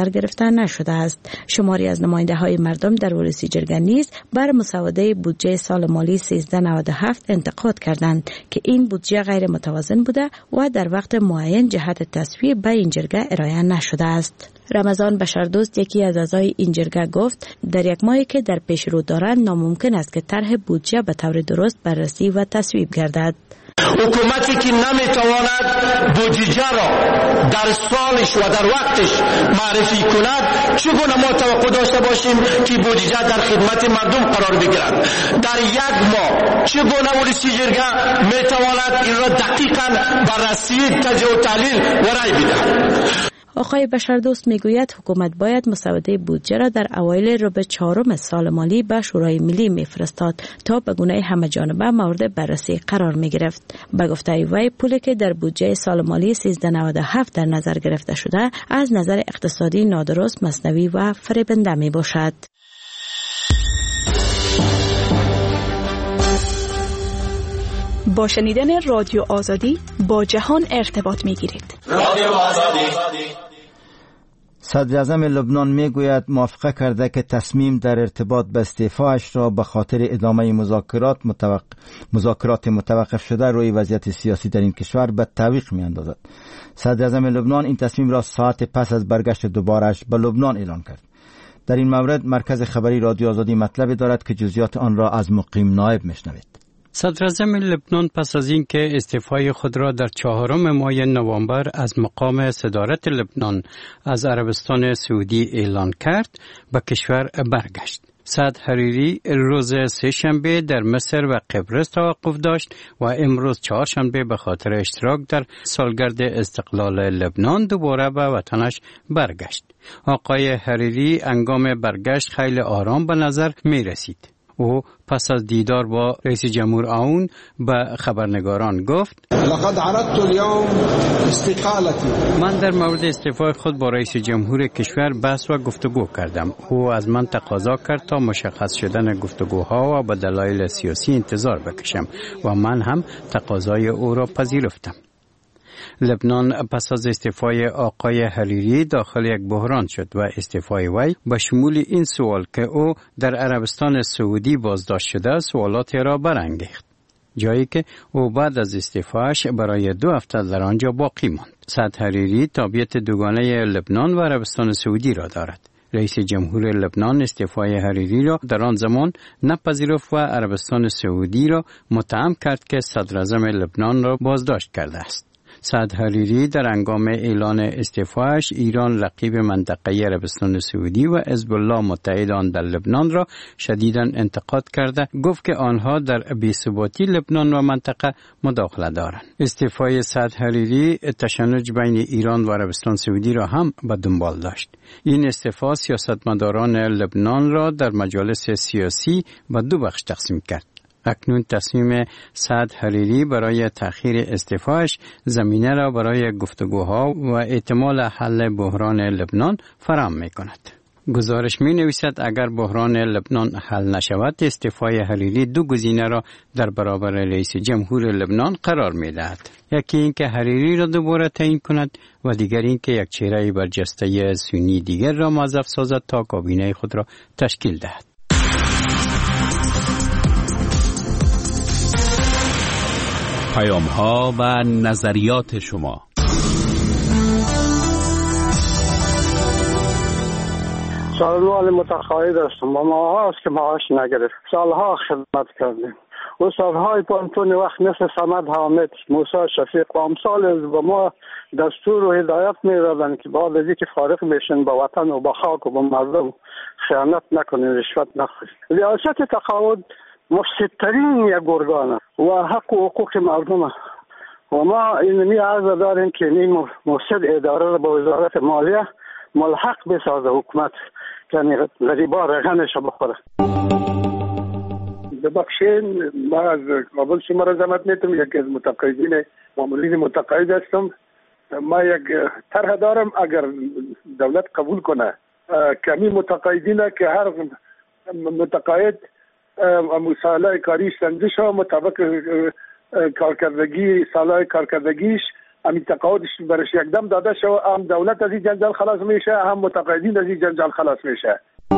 نشده است. شماری از نماینده های مردم در ولسی جرگه نیز بر مسوده بودجه سال مالی سیزده نود و هفت انتقاد کردند که این بودجه غیر متوازن بوده و در وقت معین جهت تصویب به این جرگه ارائه نشده است. رمضان بشردوست یکی از اعضای این جرگه گفت در یک ماهی که در پیش رو دارند ناممکن است که طرح بودجه به طور درست بررسی و تصویب گردد. حکومتی که نمیتواند بودجه را در سالش و در وقتش معرفی کند، چگونه ما توقع داشته باشیم که بودجه در خدمت مردم قرار بگیرد؟ در یک ماه چگونه ولسی جرگه میتواند این را دقیقاً بررسی، تجزیه و تحلیل و رای بدهد؟ آقای بشردوست میگوید حکومت باید مسوده بودجه را در اوایل ربع چهارم سال مالی به شورای ملی میفرستاد تا به گونه همه جانبه مورد بررسی قرار می گرفت. به گفته وی پولی که در بودجه سال مالی سیزده نود و هفت در نظر گرفته شده از نظر اقتصادی نادرست، مصنوی و فریبنده می باشد. با شنیدن رادیو آزادی با جهان ارتباط می گیرید. رادیو آزادی. صدر اعظم لبنان می گوید موافقه کرده که تصمیم در ارتباط به استعفایش را به خاطر ادامه مذاکرات متوقف مذاکرات متوقف شده روی وضعیت سیاسی در این کشور به تعویق می اندازد. صدر اعظم لبنان این تصمیم را ساعت پس از برگشت دوبارش به لبنان اعلان کرد. در این مورد مرکز خبری رادیو آزادی مطلبی دارد که جزئیات آن را از مقیم نایب میشنوید. صدر اعظم لبنان پس از اینکه استعفای خود را در چهارم ماه نوامبر از مقام صدارت لبنان از عربستان سعودی اعلان کرد، به کشور برگشت. سعد حریری روز سه شنبه در مصر و قبرس توقف داشت و امروز چهارشنبه به خاطر اشتراک در سالگرد استقلال لبنان دوباره به وطنش برگشت. آقای حریری هنگام برگشت خیلی آرام به نظر می رسید. او پس از دیدار با رئیس جمهور آون به خبرنگاران گفت: لقد عرضت اليوم استقالتی. من در مورد استعفای خود با رئیس جمهور کشور بحث و گفتگو کردم. او از من تقاضا کرد تا مشخص شدن گفتگوها و به دلایل سیاسی انتظار بکشم و من هم تقاضای او را پذیرفتم. لبنان پس از استعفای آقای حریری داخل یک بحران شد و استعفای وی به شمول این سوال که او در عربستان سعودی بازداشت شده سوالاتی را برانگیخت، جایی که او بعد از استعفایش برای دو هفته در آنجا باقی ماند. سعد حریری تابعیت دوگانه لبنان و عربستان سعودی را دارد. رئیس جمهور لبنان استعفای حریری را در آن زمان نپذیرفت و عربستان سعودی را متهم کرد که صدر اعظم لبنان را بازداشت کرده است. سعد حریری در هنگام اعلان استعفایش ایران رقیب منطقه عربستان سعودی و حزب الله متحد آن در لبنان را شدیداً انتقاد کرده، گفت که آنها در بی‌ثباتی لبنان و منطقه مداخله دارند. استعفای سعد حریری تشنج بین ایران و عربستان سعودی را هم به دنبال داشت. این استعفا سیاستمداران لبنان را در مجالس سیاسی به دو بخش تقسیم کرد. اکنون تصمیم سعد حریری برای تأخیر استعفایش زمینه را برای گفتگوها و احتمال حل بحران لبنان فراهم می کند. گزارش می نویسد اگر بحران لبنان حل نشود، استعفای حریری دو گزینه را در برابر رئیس جمهور لبنان قرار می دهد. یکی این که حریری را دوباره تعیین کند و دیگر این که یک چهره برجسته سنی دیگر را موظف سازد تا کابینه خود را تشکیل دهد. پیام ها و نظریات شما. سالوال متقاعد هستم و ما هاست که معاش نگرفت. سالها خدمت کردیم. استادهای پانتون وقت مثل صمد حامد، موسی شفیق و امثال و ما دستور و هدایت می‌دادند که بعد از اینکه فارغ بشن به وطن و به خاک و به مردم خیانت نکنید، رشوت نخورید. ریاست تقاعد مفسدترین یک ارگان و حق و حقوق مردم و ما اینمی عرض داریم که این مفسد اداره را با وزارت مالیه ملحق بسازه حکومت که غریبا رغنش بخوره. ببخشین ما از کابل شما را زحمت میتونم، یکی از متقاعدین مامورین متقاعد هستم. ما یک طرح دارم اگر دولت قبول کنه کمی متقاعدین که هر متقاعد مسائل کاری سنجش ها مطابق کارکردگی سالهای کارکردگیش همین تقاعدش برش یکدم داده شو، هم دولت از این جنجال خلاص میشه، هم متقاعدین از این جنجال خلاص میشه.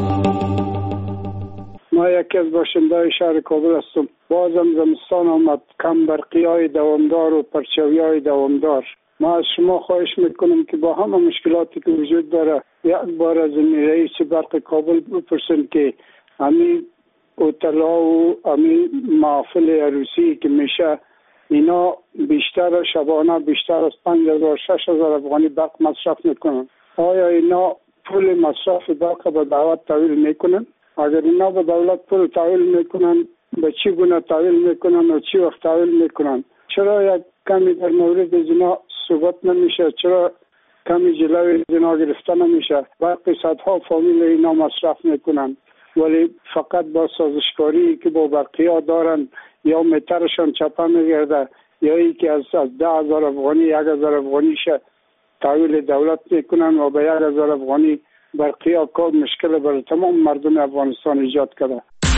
ما یکی از باشنده‌های شهر کابل هستم. بازم زمستان آمد، کم برقی‌های دوامدار و پرچاوی‌های دوامدار. ما از شما خواهش میکنم که با همه مشکلاتی که وجود داره یک بار از رئیس برق کابل بپرسن که همین اوتلا و همین محافل عروسی که میشه اینا بیشتر شبانه بیشتر از پنج هزار شش هزار افغانی برق مصرف میکنن. آیا اینا پول مصرف برق به دولت تحویل میکنن؟ اگر اینا به دولت پول تحویل میکنن به چی گونه تحویل میکنن و چی وقت تحویل میکنن؟ چرا یک کمی در مورد اینا ثبات نمیشه؟ چرا کمی جلوی اینا گرفته نمیشه؟ برق صدها فامیل اینا مصرف میکنن ولی فقط با سازشکاری که با برقی‌ها دارن یا مترشان چپه میگرده یا ای که از ده هزار افغانی یک هزار افغانیش تحویل دولت میکنن و به یک هزار افغانی برقی‌ها کار مشکل برای تمام مردم افغانستان ایجاد کرده.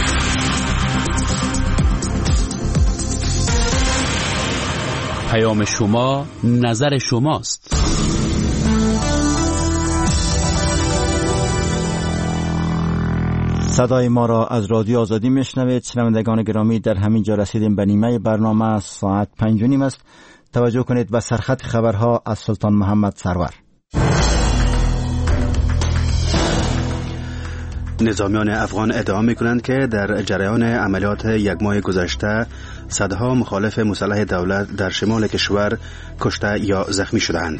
پیام شما، نظر شماست. صدای ما را از رادیو آزادی میشنوید. شنوندگان گرامی، در همین جا رسیدیم به نیمه برنامه. ساعت پنج و نیم است. توجه کنید به سرخط خبرها از سلطان محمد سرور. نظامیان افغان ادعا می‌کنند که در جریان عملیات یک ماه گذشته صدها مخالف مسلح دولت در شمال کشور کشته یا زخمی شدند.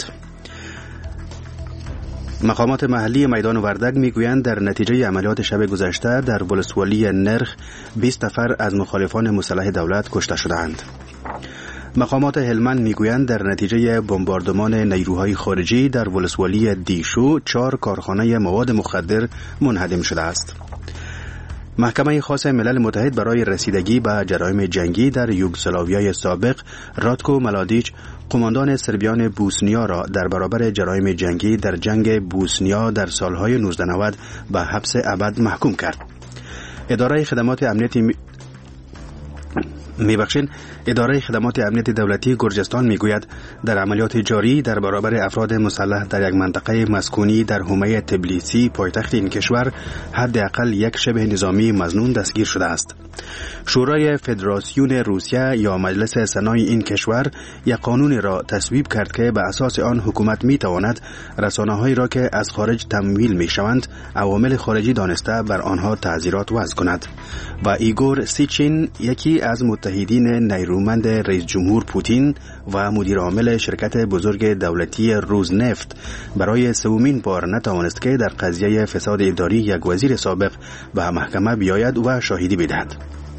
مقامات محلی میدان وردگ میگویند در نتیجه عملیات شب گذشته در ولسوالی نرخ بیست نفر از مخالفان مسلح دولت کشته شدند. مقامات هلمند میگویند در نتیجه بمباردمان نیروهای خارجی در ولسوالی دیشو چهار کارخانه مواد مخدر منهدم شده است. محکمه خاص ملل متحد برای رسیدگی به جرایم جنگی در یوگسلاویای سابق راتکو ملادیچ قماندان سربیان بوسنیا را در برابر جرایم جنگی در جنگ بوسنیا در سالهای نوزده نود به حبس ابد محکوم کرد. اداره خدمات امنیتی می... میبخشین اداره خدمات امنیت دولتی گرجستان میگوید در عملیات جاری در برابر افراد مسلح در یک منطقه مسکونی در حومه تبلیسی پایتخت این کشور حداقل یک شبه نظامی مظنون دستگیر شده است. شورای فدراسیون روسیه یا مجلس سنای این کشور یک قانون را تصویب کرد که به اساس آن حکومت میتواند رسانه‌هایی را که از خارج تمویل میشوند عوامل خارجی دانسته بر آنها تعزیرات وضع کند. و ایگور سیچین، یکی از متحدین نیرومند رئیس جمهور پوتین و مدیر عامل شرکت بزرگ دولتی روزنفت، برای سومین بار نتوانست که در قضیه فساد اداری یک وزیر سابق به محکمه بیاید و شاهدی بدهد.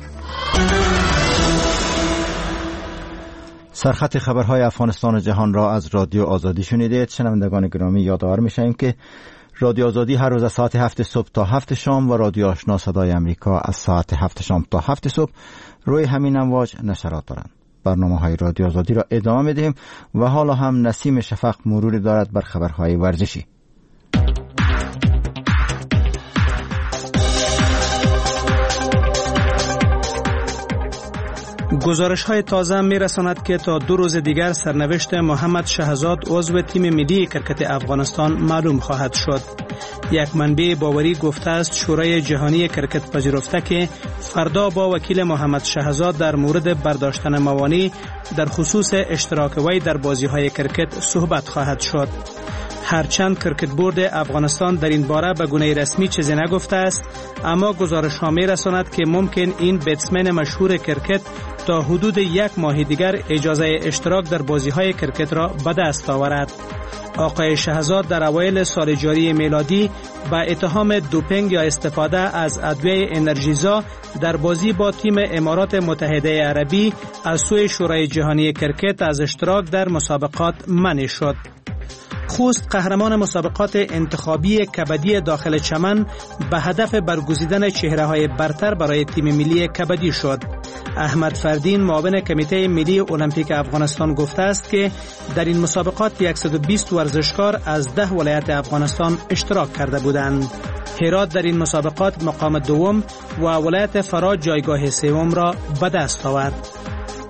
سرخط خبرهای افغانستان و جهان را از رادیو آزادی شنیدید. شنوندگان گرامی، یادآور میشیم که رادیو آزادی هر روز از ساعت هفت صبح تا هفت شام و رادیو آشنا صدای امریکا از ساعت هفت شام تا هفت صبح روی همین امواج نشرات دارند. برنامه های رادیو آزادی را ادامه میدیم و حالا هم نسیم شفق مروری دارد بر خبرهای ورزشی. گزارش های تازه می رساند که تا دو روز دیگر سرنوشت محمد شهزاد عضو تیم ملی کرکت افغانستان معلوم خواهد شد. یک منبع باوری گفته است شورای جهانی کرکت پذیرفته که فردا با وکیل محمد شهزاد در مورد برداشتن موانع در خصوص اشتراک وی در بازی های کرکت صحبت خواهد شد. هرچند کرکت بورد افغانستان در این باره به گونه رسمی چیزی نگفته است، اما گزارش ها می رساند که ممکن این بتسمن مشهور کرکت تا حدود یک ماه دیگر اجازه اشتراک در بازی های کرکت را به دست آورد. آقای شهزاد در اوایل سال جاری میلادی با اتهام دوپینگ یا استفاده از ادویه انرژیزا در بازی با تیم امارات متحده عربی از سوی شورای جهانی کرکت از اشتراک در مسابقات منع شد. خوست قهرمان مسابقات انتخابی کبدی داخل چمن به هدف برگزیدن چهره‌های برتر برای تیم ملی کبدی شد. احمد فردین معاون کمیته ملی المپیک افغانستان گفته است که در این مسابقات صد و بیست ورزشکار از ده ولایت افغانستان اشتراک کرده بودند. هرات در این مسابقات مقام دوم و ولایت فرا جایگاه سوم را به دست آورد.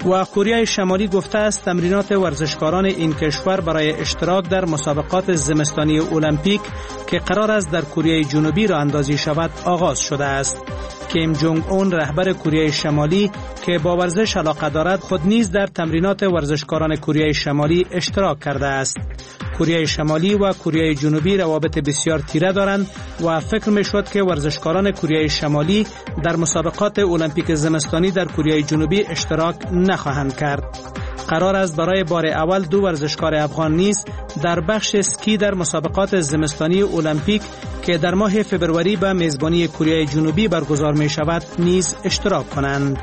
و کره شمالی گفته است تمرینات ورزشکاران این کشور برای اشتراک در مسابقات زمستانی المپیک که قرار است در کره جنوبی راه اندازی شود آغاز شده است. کیم جونگ اون رهبر کره شمالی که با ورزش علاقه دارد خود نیز در تمرینات ورزشکاران کره شمالی اشتراک کرده است. کره شمالی و کره جنوبی روابط بسیار تیره دارند و فکر می شود که ورزشکاران کره شمالی در مسابقات المپیک زمستانی در کره جنوبی اشتراک نخواهند کرد. قرار است برای بار اول دو ورزشکار افغان نیز در بخش اسکی در مسابقات زمستانی المپیک که در ماه فبروری به میزبانی کره جنوبی برگزار می شود نیز اشتراک کنند.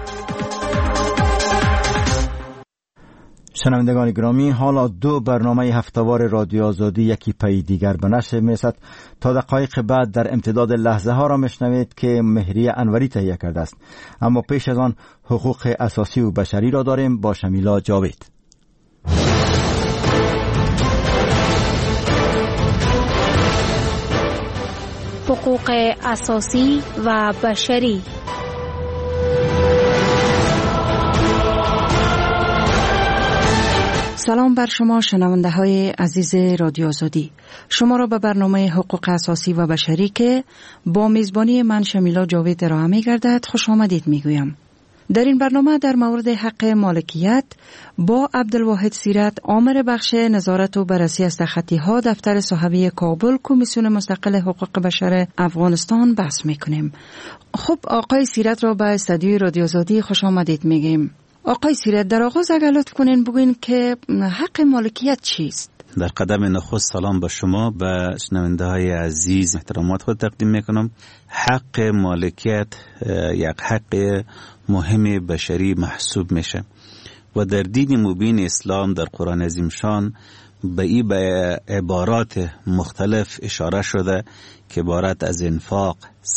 شنوندگان گرامی، حالا دو برنامه هفتهوار رادیو آزادی یکی پی دیگر به نشر می‌رسد. تا دقایق بعد در امتداد لحظه ها را میشنوید که مهریه انوری تهیه کرده است. اما پیش از آن حقوق اساسی و بشری را داریم با شمیلا جاوید. حقوق اساسی و بشری. سلام بر شما شنونده های عزیز رادیو آزادی. شما را به برنامه حقوق اساسی و بشری که با میزبانی من شمیلا جاوید ارائه می گردد خوش آمدید می گویم. در این برنامه در مورد حق مالکیت با عبدالواحد سیرت، آمر بخش نظارت و بررسی از تخطی ها دفتر صحوی کابل کمیسیون مستقل حقوق بشر افغانستان بحث می کنیم. خب آقای سیرت را به استودیوی رادیو آزادی خوش آمدید می گویم. آقای سیرت، در آغاز اگر لطف کنین بگوین که حق مالکیت چیست؟ در قدم نخست سلام به شما، به شنونده های عزیز احترامات خود تقدیم میکنم. حق مالکیت یک حق مهم بشری محسوب میشه و در دین مبین اسلام در قرآن عظیم شان به این به عبارات مختلف اشاره شده که عبارت از انفاق،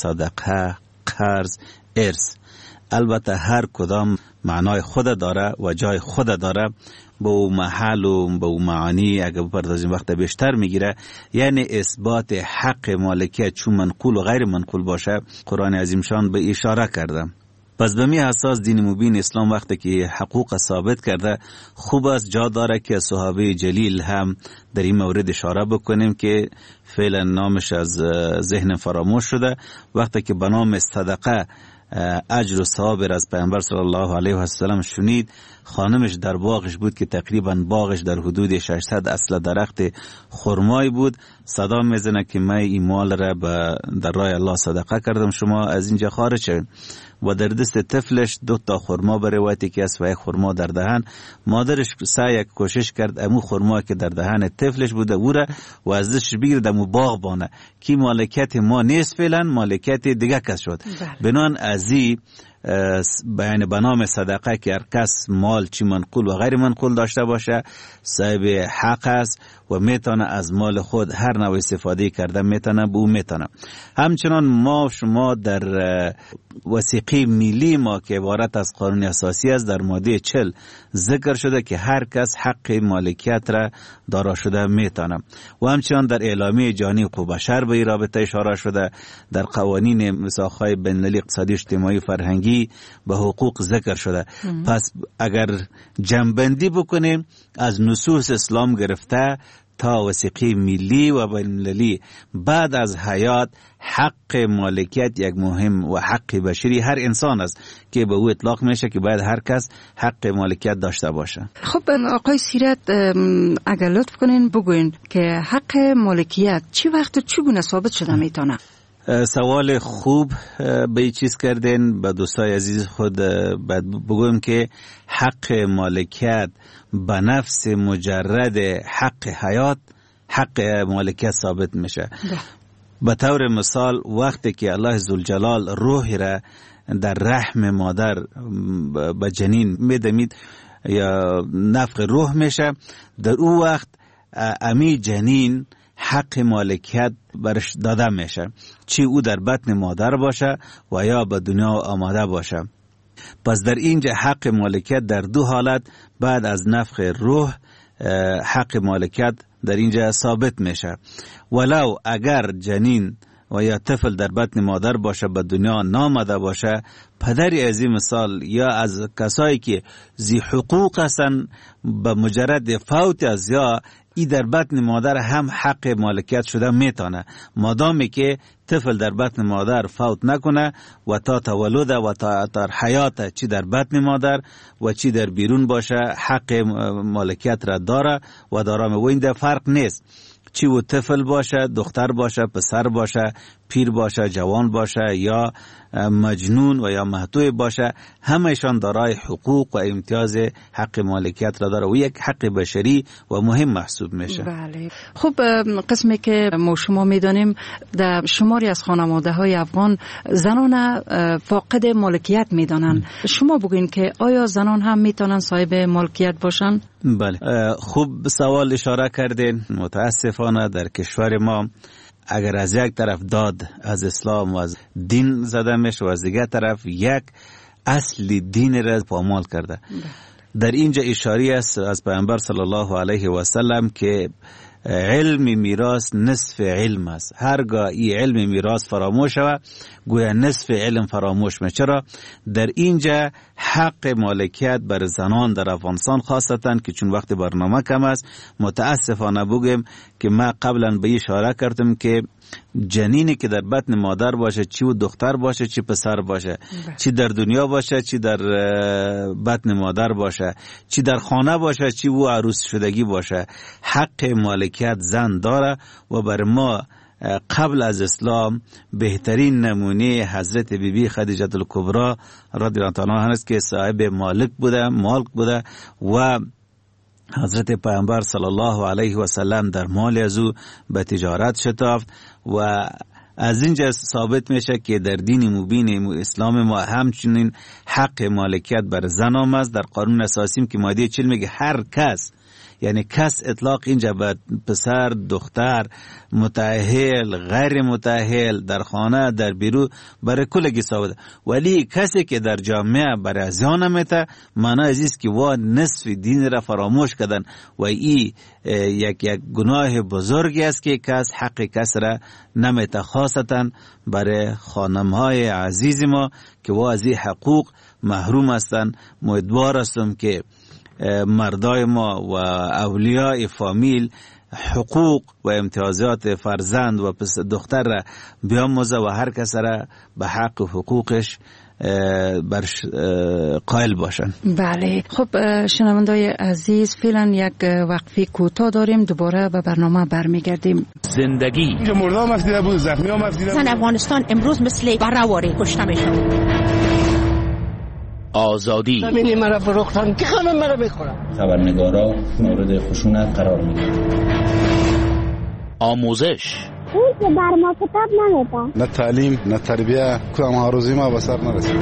صدقه، قرض، ارث. البته هر کدام معنای خود داره و جای خود داره، به او محل و به او معانی اگه بپردازیم وقت بیشتر میگیره. یعنی اثبات حق مالکیت چون منقول و غیر منقول باشه قرآن عظیم شان به اشاره کرده. پس به می اساس دین مبین اسلام وقتی که حقوق ثابت کرده، خوب است جا داره که صحابه جلیل هم در این مورد اشاره بکنیم که فعلا نامش از ذهن فراموش شده. وقتی که به نام صدقه اجر و ثواب از پیامبر صلی الله علیه و سلم شنید، خانمش در باغش بود که تقریبا باغش در حدود ششصد اصل درخت خرمای بود. صدا میزنه که من این مال را در راه الله صدقه کردم، شما از اینجا خارج شوید. و در دست طفلش دو تا خرما به روایتی که است و یک خرما در دهن. مادرش سعی کوشش کرد امو خرما که در دهن طفلش بوده او را و از دستش بگیرد امو باغ بانه که مالکیت ما نیست، فعلا مالکیت دیگه کس شد. بنان ازی بیان به نام صدقه که هر کس مال چی منقول و غیر منقول داشته باشه صاحب حق است و میتونه از مال خود هر نوع استفاده کرده میتونه به او میتونه. همچنان ما شما در وثیقه ملی ما که عبارت از قانون اساسی است در ماده چهل ذکر شده که هر کس حق مالکیت را دارا شده میتونه و همچنان در اعلامیه جهانی حقوق بشر به این رابطه اشاره شده. در قوانین میثاق‌های بین‌المللی اقتصادی اجتماعی فرهنگی به حقوق ذکر شده. ام. پس اگر جمع‌بندی بکنیم از نصوص اسلام گرفته تا وثیقه ملی و بین‌المللی بعد از حیات، حق مالکیت یک مهم و حق بشری هر انسان است که به او اطلاق میشه که باید هر کس حق مالکیت داشته باشه. خب آقای سیرت، اگر لطف کنین بگوین که حق مالکیت چی وقت و چگونه ثابت شده میتونه؟ سوال خوب به این چیز کردین. به دوستای عزیز خود بگویم که حق مالکیت به نفس مجرد حق حیات حق مالکیت ثابت میشه. به طور مثال وقتی که الله ذوالجلال روح را در رحم مادر به جنین میدمید یا نفخ روح میشه، در او وقت امی جنین حق مالکیت برش داده میشه، چی او در بطن مادر باشه و یا به دنیا آماده باشه. پس در اینجا حق مالکیت در دو حالت بعد از نفخ روح حق مالکیت در اینجا ثابت میشه. ولو اگر جنین و یا طفل در بطن مادر باشه به دنیا نامده باشه، پدری از این مثال یا از کسایی که ذی حقوق هستن به مجرد فوت از یا ای در بطن مادر هم حق مالکیت شده میتونه، مادامی که طفل در بطن مادر فوت نکنه و تا تولد و تا تا حیات چی در بطن مادر و چی در بیرون باشه حق مالکیت را داره و دارم و این در فرق نیست چی و طفل باشه، دختر باشه، پسر باشه، پیر باشه، جوان باشه یا مجنون و یا محتوی باشه، همهشان دارای حقوق و امتیاز حق مالکیت را داره و یک حق بشری و مهم محسوب میشه. بله. خب قسمی که ما شما میدانیم در شماری از خانواده های افغان زنان فاقد مالکیت میدانن، شما بگوین که آیا زنان هم میتونن صاحب مالکیت باشن؟ بله، خوب سوال اشاره کردین. متاسفانه در کشور ما اگر از یک طرف داد از اسلام و از دین زده میشه و از دیگر طرف یک اصل دین را پامال کرده. در اینجا اشاره است از پیامبر صلی الله علیه و سلم که علم میراث نصف علم است. هرگاه این علم میراث فراموش شود گویا نصف علم فراموش میشه. چرا؟ در اینجا حق مالکیت بر زنان در افغانستان خاصتا که چون وقت برنامه کم است متاسفانه بگم که ما قبلا به اشاره کردم که جنینی که در بطن مادر باشه، چی و دختر باشه چی پسر باشه، چی در دنیا باشه چی در بطن مادر باشه، چی در خانه باشه چی و عروس شدگی باشه، حق مالکیت زن داره و بر ما قبل از اسلام بهترین نمونه حضرت بی بی خدیجه الکبری رضی الله عنها است که صاحب مالک بوده، مالک بوده و حضرت پیامبر صلی الله علیه و سلم در مال از او به تجارت شتافت و از اینجا ثابت میشه که در دین مبین اسلام ما همچنین حق مالکیت بر زن هم است. در قانون اساسی که ماده چهل میگه هر کس، یعنی کس اطلاق اینجا به پسر، دختر، متأهل، غیر متأهل، در خانه، در بیرون، برای کلگی ثابت. ولی کسی که در جامعه برای زیان میته معنی ازیست که وا نصف دین را فراموش کردن و ای یک یک گناه بزرگی است که کس حق کس را نمیته، خاصتا برای خانمهای عزیز ما که وا از این حقوق محروم هستند. امیدوار هستم که مردای ما و اولیاء فامیل حقوق و امتیازات فرزند و پس دختر را بیاموزه و هر کس را به حق و حقوقش برش قائل باشن. بله. خب شنوندای عزیز فعلا یک وقفه کوتاه داریم، دوباره به برنامه برمیگردیم. زندگی اینجا مرده هم افزیده بود، زخمی هم افزیده بود. زن افغانستان امروز مثل برهواره کشته میشن. آزادی زمینی مرا فروختن که خانم مرا بخورم. خبرنگارا مورد خشونت قرار میگیرن. آموزش اون که بر ما کتاب نمیده، نه تعلیم نه تربیه، کدام هاروزی ما به سر نرسید.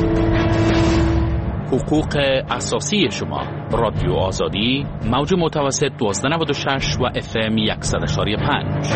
حقوق اساسی شما. رادیو آزادی موج متوسط دوازده نود و شش و اف ام صد و شش و پنج.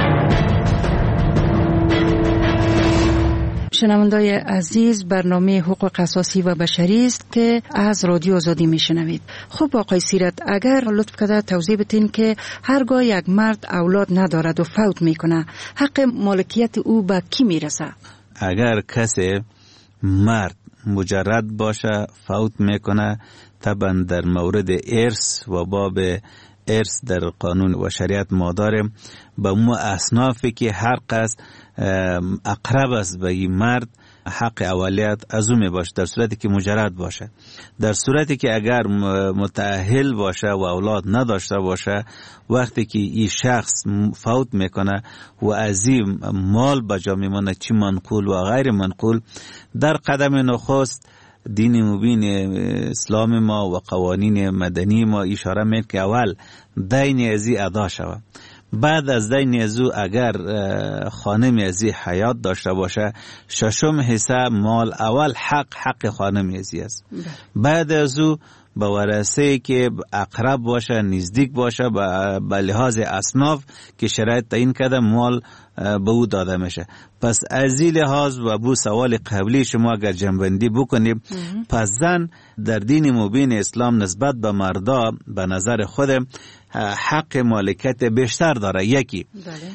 شنوندای عزیز، برنامه حقوق اساسی و بشری است که از رادیو آزادی میشنوید. خب آقای سیرت، اگر لطف کرده توضیح بدین که هرگاه یک مرد اولاد ندارد و فوت میکنه حق مالکیت او به کی میرسه؟ اگر کسی مرد مجرد باشه فوت میکنه طبعا در مورد ارث و باب ارث در قانون و شریعت ما داریم به مو اصنافی که هر قصد اقرب است به این مرد حق اولیت از او می باشه در صورتی که مجرد باشه. در صورتی که اگر متأهل باشه و اولاد نداشته باشه وقتی که این شخص فوت میکنه و از این مال بجا میمونه چی منقول و غیر منقول، در قدم نخست دین مبین اسلام ما و قوانین مدنی ما اشاره میکنه که اول دین ازی ادا شود. بعد از دین ازو اگر خانم ازی حیات داشته باشه ششم حصه مال اول حق حق خانم ازی است. بعد ازو به ورثه که اقرب باشه نزدیک باشه به لحاظ اصناف که شرایط تعیین کرده مال به او داده میشه. پس از این لحاظ و بو سوال قبلی شما اگر جنبندی بکنیم پس زن در دین مبین اسلام نسبت به مردا به نظر خود حق مالکیت بیشتر داره. یکی بله.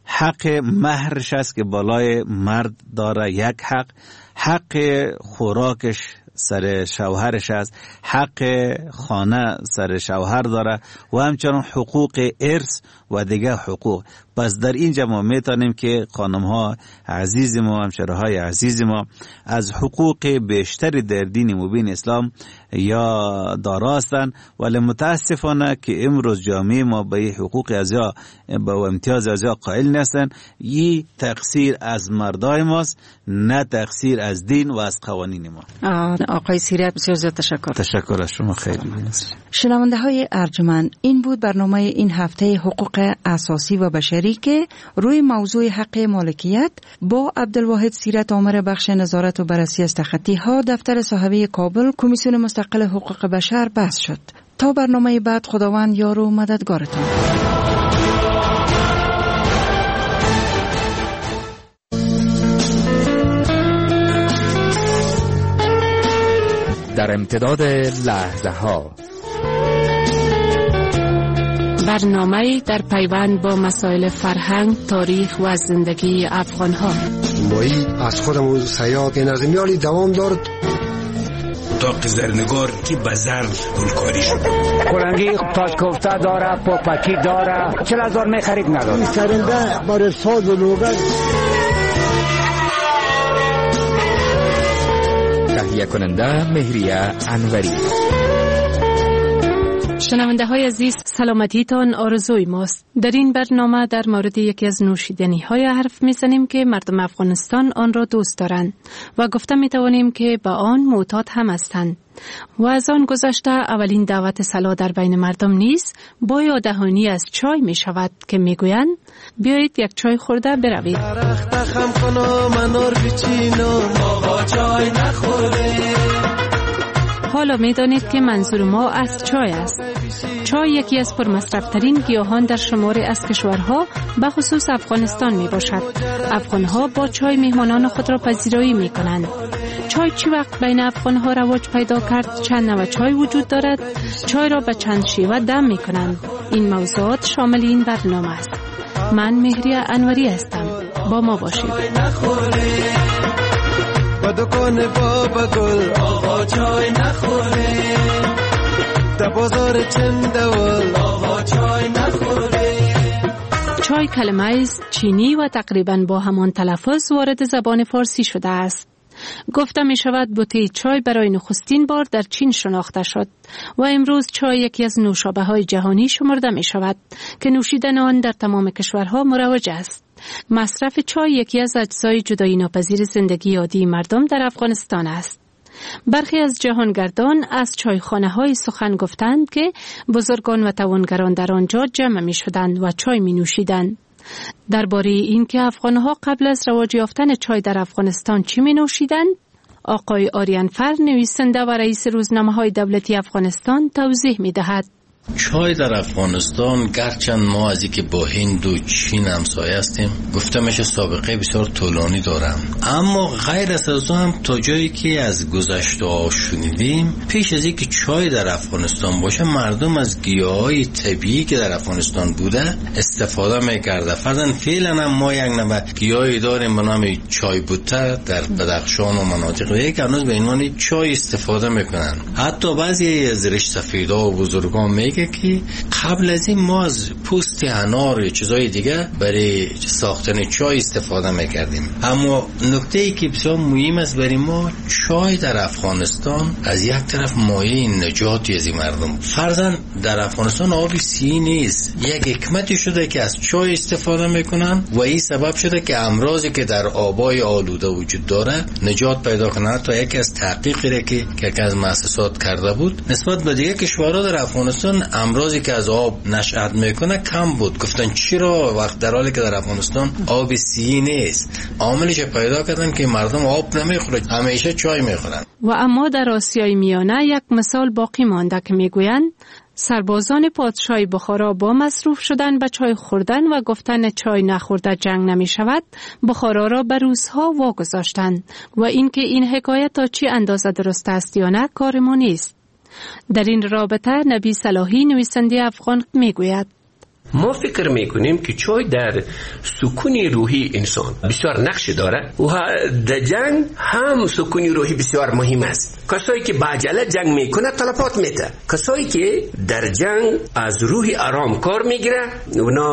حق مهرش است که بالای مرد داره، یک حق. حق خوراکش سر شوهرش است، حق خانه سر شوهر داره و همچنان حقوق ارث و دیگه حقوق. پس در اینجا ما میتونیم که خانم ها عزیز ما، همشهره های عزیز ما از حقوق بیشتری در دین مبین اسلام یا دارا هستند، ولی متاسفانه که امروز جامعه ما به حقوق ازیا به امتیاز ازیا قائل نیستن. این تقصیر از مردای ماست، نه تقصیر از دین و از قوانین ما. آقای سیرت بسیار زیاد تشکر. تشکر از شما، خیلی بینست. شنونده های ارجمند، این بود برنامه این هفته حقوق اساسی و بشری که روی موضوع حق مالکیت با عبدالواحد سیرت آمر بخش نظارت و بررسی از تخطی ها دفتر صاحبه کابل کمیسیون مستقل حقوق بشر بحث شد. تا برنامه بعد، خداوند یار و مددگارتان. در امتداد لحظه ها برنامه در پیوند با مسائل فرهنگ، تاریخ و زندگی افغان ها. مایی از خودمون سیاد نظمیالی دوام دارد. داق زرنگار که بزر گلکاری شد. قرنگی تاج کوفته داره، پاپکی داره، چل هزار می خرید نداره. سرنده بار ساز و لوگن. تهیه کننده مهریه انوری. شنونده های عزیز، سلامتیتان آرزوی ماست. در این برنامه در مورد یکی از نوشیدنی های حرف میزنیم که مردم افغانستان آن را دوست دارند و گفته میتوانیم که به آن معتاد هم هستند. و از آن گذشته اولین دعوت صلاح در بین مردم نیز با یاددهانی از چای می شود که می گویند بیایید یک چای خورده بروید. حالا می دانید که منظور ما از چای است. چای یکی از پرمصرف‌ترین گیاهان در شماری از کشورها به خصوص افغانستان می باشد. افغانها با چای مهمانان خود را پذیرایی می کنند. چای چی وقت بین افغانها رواج پیدا کرد؟ چند نوع چای وجود دارد؟ چای را به چند شیوه دم می کنند. این موضوعات شامل این برنامه است. من مهریه انوری هستم. با ما باشید. با دکان بابا گل آقا چای نخوره، در بازار چندول آقا چای نخوره. چای کلمه از چینی و تقریباً با همان تلفظ وارد زبان فارسی شده است. گفته می شود بوته چای برای نخستین بار در چین شناخته شد و امروز چای یکی از نوشابه های جهانی شمرده می شود که نوشیدن آن در تمام کشورها مروج است. مصرف چای یکی از اجزای جدایی ناپذیر زندگی عادی مردم در افغانستان است. برخی از جهانگردان از چایخانه های سخن گفتند که بزرگان و توانگران در آنجا جمع می شدند و چای می نوشیدند. درباره این که افغانها قبل از رواج یافتن چای در افغانستان چی می نوشیدند، آقای آریانفر نویسنده و رئیس روزنامه های دولتی افغانستان توضیح می دهد. چای در افغانستان گرچند ما از اینکه با هند و چین همسایه هستیم گفته میشه سابقه بسیار طولانی دارم، اما غیر از اون هم تا جایی که از گذشته ها شنیدیم پیش از اینکه چای در افغانستان باشه مردم از گیاهای طبیعی که در افغانستان بوده استفاده میکرده. فرضاً فعلا هم ما یک نوع گیاهی داریم به نام چای بوته در بدخشان و مناطق دیگه که هنوز به عنوان چای استفاده میکنن. حتی بعضی از ریش سفیدا و بزرگان میگه که قبل از این ما از پوست انار و چیزای دیگه برای ساختن چای استفاده میکردیم. اما نکته ای که بسیار مهم است برای ما، چای در افغانستان از یک طرف مایه نجاتی از این مردم. فرضاً در افغانستان آب سی نیست، یک حکمتی شده که از چای استفاده میکنن و این سبب شده که امراضی که در آبای آلوده وجود داره نجات پیدا کنه. تا یکی از تحقیقی که یکی از مؤسسات کرده بود نسبت به دیگه کشورها در افغانستان امراضی که از آب نشأت میکنه کم بود. گفتن چرا وقت در حالی که در افغانستان آب سی نیست؟ عاملش پیدا کردن که مردم آب نمیخورن، همیشه چای میخورن. و اما در آسیای میانه یک مثال باقی مانده که میگویند سربازان پادشاهی بخارا با مصروف شدن به چای خوردن و گفتن چای نخورده جنگ نمی شود بخارا را به روسها واگذاشتند و اینکه این حکایت تا چی اندازه درست است یا نه کار ما نیست. در این رابطه نبی صلاحی نویسنده افغان میگوید ما فکر میکنیم که چای در سکون روحی انسان بسیار نقش داره و در جنگ هم سکون روحی بسیار مهم است. کسایی که با عجله جنگ میکنه تلفات میده، کسایی که در جنگ از روح آرام کار میگیره اونا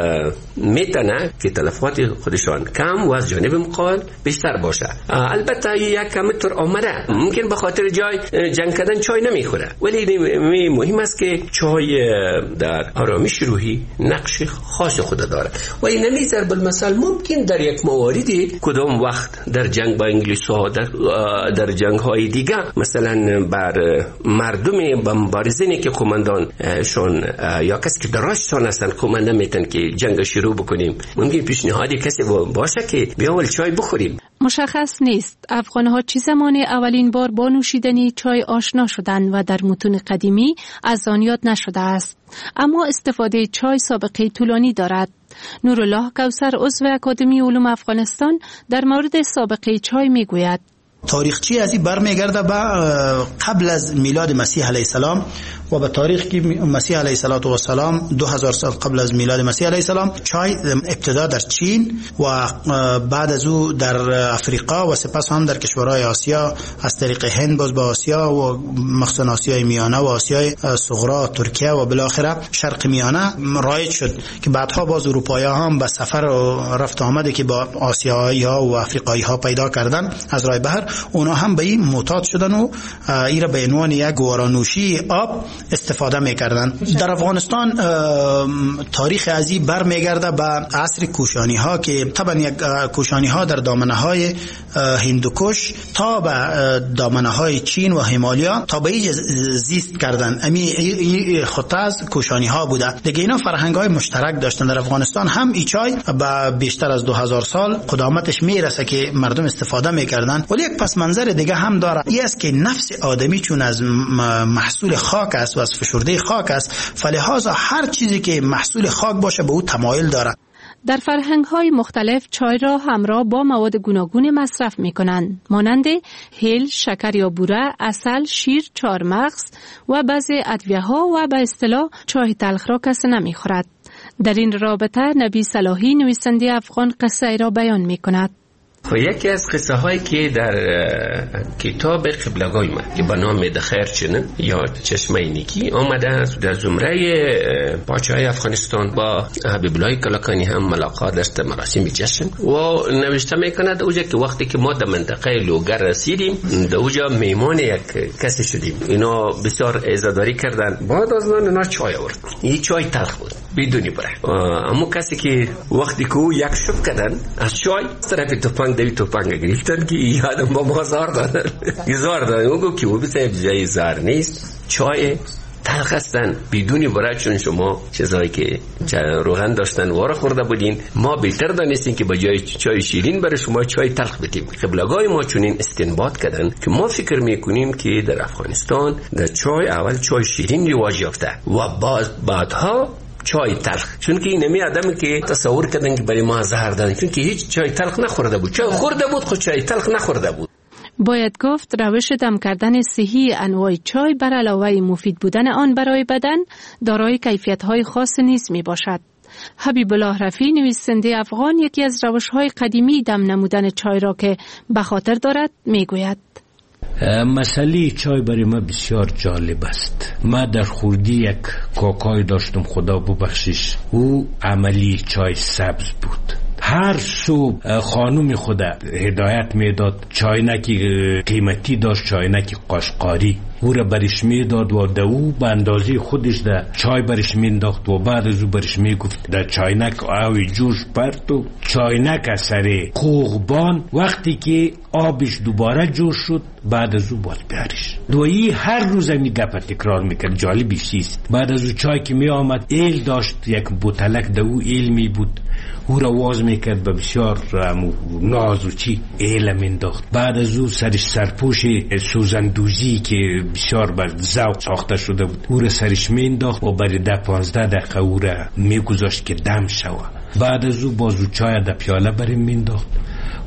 میتونه که تلفات خودشان کم و از جانب مقابل بیشتر باشه. البته یک کم طور آمده ممکن به خاطر جای جنگ کردن چای نمیخوره، ولی مهم است که چای در آرامش روحی نقش خاص خود داره. ولی نمیذار بالمثل ممکن در یک مواردی کدام وقت در جنگ با انگلیس ها در, در جنگ های دیگه مثلا بر مردم بمبارزینی که قماندان شون یا کسی که دراشتان هستن قماندان میتن که جنگ شروع بکنیم، ممکن پیشنهادی کسی باشه که بیا اول چای بخوریم. مشخص نیست افغان‌ها چه زمان اولین بار با نوشیدنی چای آشنا شدند و در متون قدیمی از آن یاد نشده است، اما استفاده چای سابقه طولانی دارد. نورالله کوثر عضو اکادمی علوم افغانستان در مورد سابقه چای میگوید: تاریخچه ازی برمیگرده به قبل از میلاد مسیح علیه السلام و به تاریخ که مسیح علیه السلام دو هزار سال قبل از میلاد مسیح علیه السلام چای ابتدا در چین و بعد از او در افریقا و سپس هم در کشورهای آسیا از طریق هند باز به آسیا و مخصوصا آسیای میانه و آسیای صغرا ترکیه و بالاخره شرق میانه رایج شد که بعدها باز اروپایی‌ها هم به سفر و رفت آمده که با آسیایی‌ها و افریقایی‌ها پیدا کردن از راه بحر، اونا هم به این معتاد شدن و این را به عنوان یک گوارانوشی آب استفاده میکردن. در افغانستان تاریخ ازی بر میگرده به عصر کوشانی ها که طبعا یک کوشانی ها در دامنه های هندوکش تا به دامنه های چین و همالیا تا به اینجا زیست کردن. امی خطه از کوشانی ها بوده دیگه. اینا فرهنگ های مشترک داشتن. در افغانستان هم ای چای به بیشتر از دو هزار سال قدامتش میرسه که مردم استفاده میکردن. ولی یک پس منظر دیگه هم داره، این است که نفس آدمی چون از محصول خاک است و از فشرده خاک است، فلهذا هر چیزی که محصول خاک باشه به او تمایل داره. در فرهنگ‌های مختلف چای را همراه با مواد گوناگون مصرف می‌کنند، مانند هل، شکر یا بوره، عسل، شیر، چهارمغز و بعضی ادویه‌ها و به اصطلاح چای تلخ را کسی نمی‌خورد. در این رابطه نبی صلاحی نویسنده افغان قصه ای را بیان می‌کند. و یکی از قصه هایی که در کتاب قبلگاه ما که به نام دخیر چنن یا چشمه نیکی آمده در زمره پادشاهی افغانستان با حبیب الله کلکانی هم ملاقات داشت، مراسم جشن، و نوشته میکند اوجا که وقتی که ما در منطقه لوگر رسیدیم در اوجا میمان یک کسی شدیم، اینا بسیار عزاداری کردن. بعد از من اینا چای آورد، این چای تلخ بود بدونی بره. اما کسی که وقتی که او یک شب کردن از چای طرف توپنگ دوی توپنگ گرفتن که یادم با ما زار دادن زار دادن او گفت که او بسیار جای زار نیست، چای تلخ هستن بدونی برای، چون شما چیزایی که روغن داشتن وارا خورده بودین، ما بهتر دانستیم که با جای چای شیرین برای شما چای تلخ بدیم. قبلگاه ما چونین استنباط کردن که ما فکر میکنیم که در افغانستان در چای اول چای شیرین رواج یافته و بعد بعدها چای تلخ، چون که اینمی آدمی که تصور کردن که برای ما زهر دادن، چون که هیچ چای تلخ نخورده بود، چای خورده بود خود چای تلخ نخورده بود. باید گفت روش دم کردن صحی انواع چای بر علاوه مفید بودن آن برای بدن دارای کیفیت‌های خاص نیز می باشد. حبیب الله رفیع نویسنده افغان یکی از روش‌های قدیمی دم نمودن چای را که به خاطر دارد می گوید: مسئله چای برای ما بسیار جالب است. ما در خوردی یک کاکای داشتم، خدا ببخشش، او عملی چای سبز بود. هر صبح خانوم خدا هدایت میداد، چاینکی قیمتی داشت، چاینکی قاشقاری، او را برش میداد و دو به اندازه خودش در چای برش مینداخت و بعد از او برش میگفت در چاینک آوی جوش پرت و چاینک اثر قوغبان، وقتی که آبش دوباره جوش شد بعد از او باز بیارش. دویی هر روز می گپ تکرار میکرد. جالبی چیست؟ بعد از او چای که می آمد ایل داشت، یک بوتلک دو ایل می بود، او را واز میکرد به بسیار ناز و چی ایل مینداخت. بعد از او سرش سرپوش سوزندوزی که بسیار بر ذوق ساخته شده بود او را سرش مینداخت و برای ده پانزده دقیقه او را میگذاشت که دم شود. بعد از او بازو چای در پیاله بریم مینداخت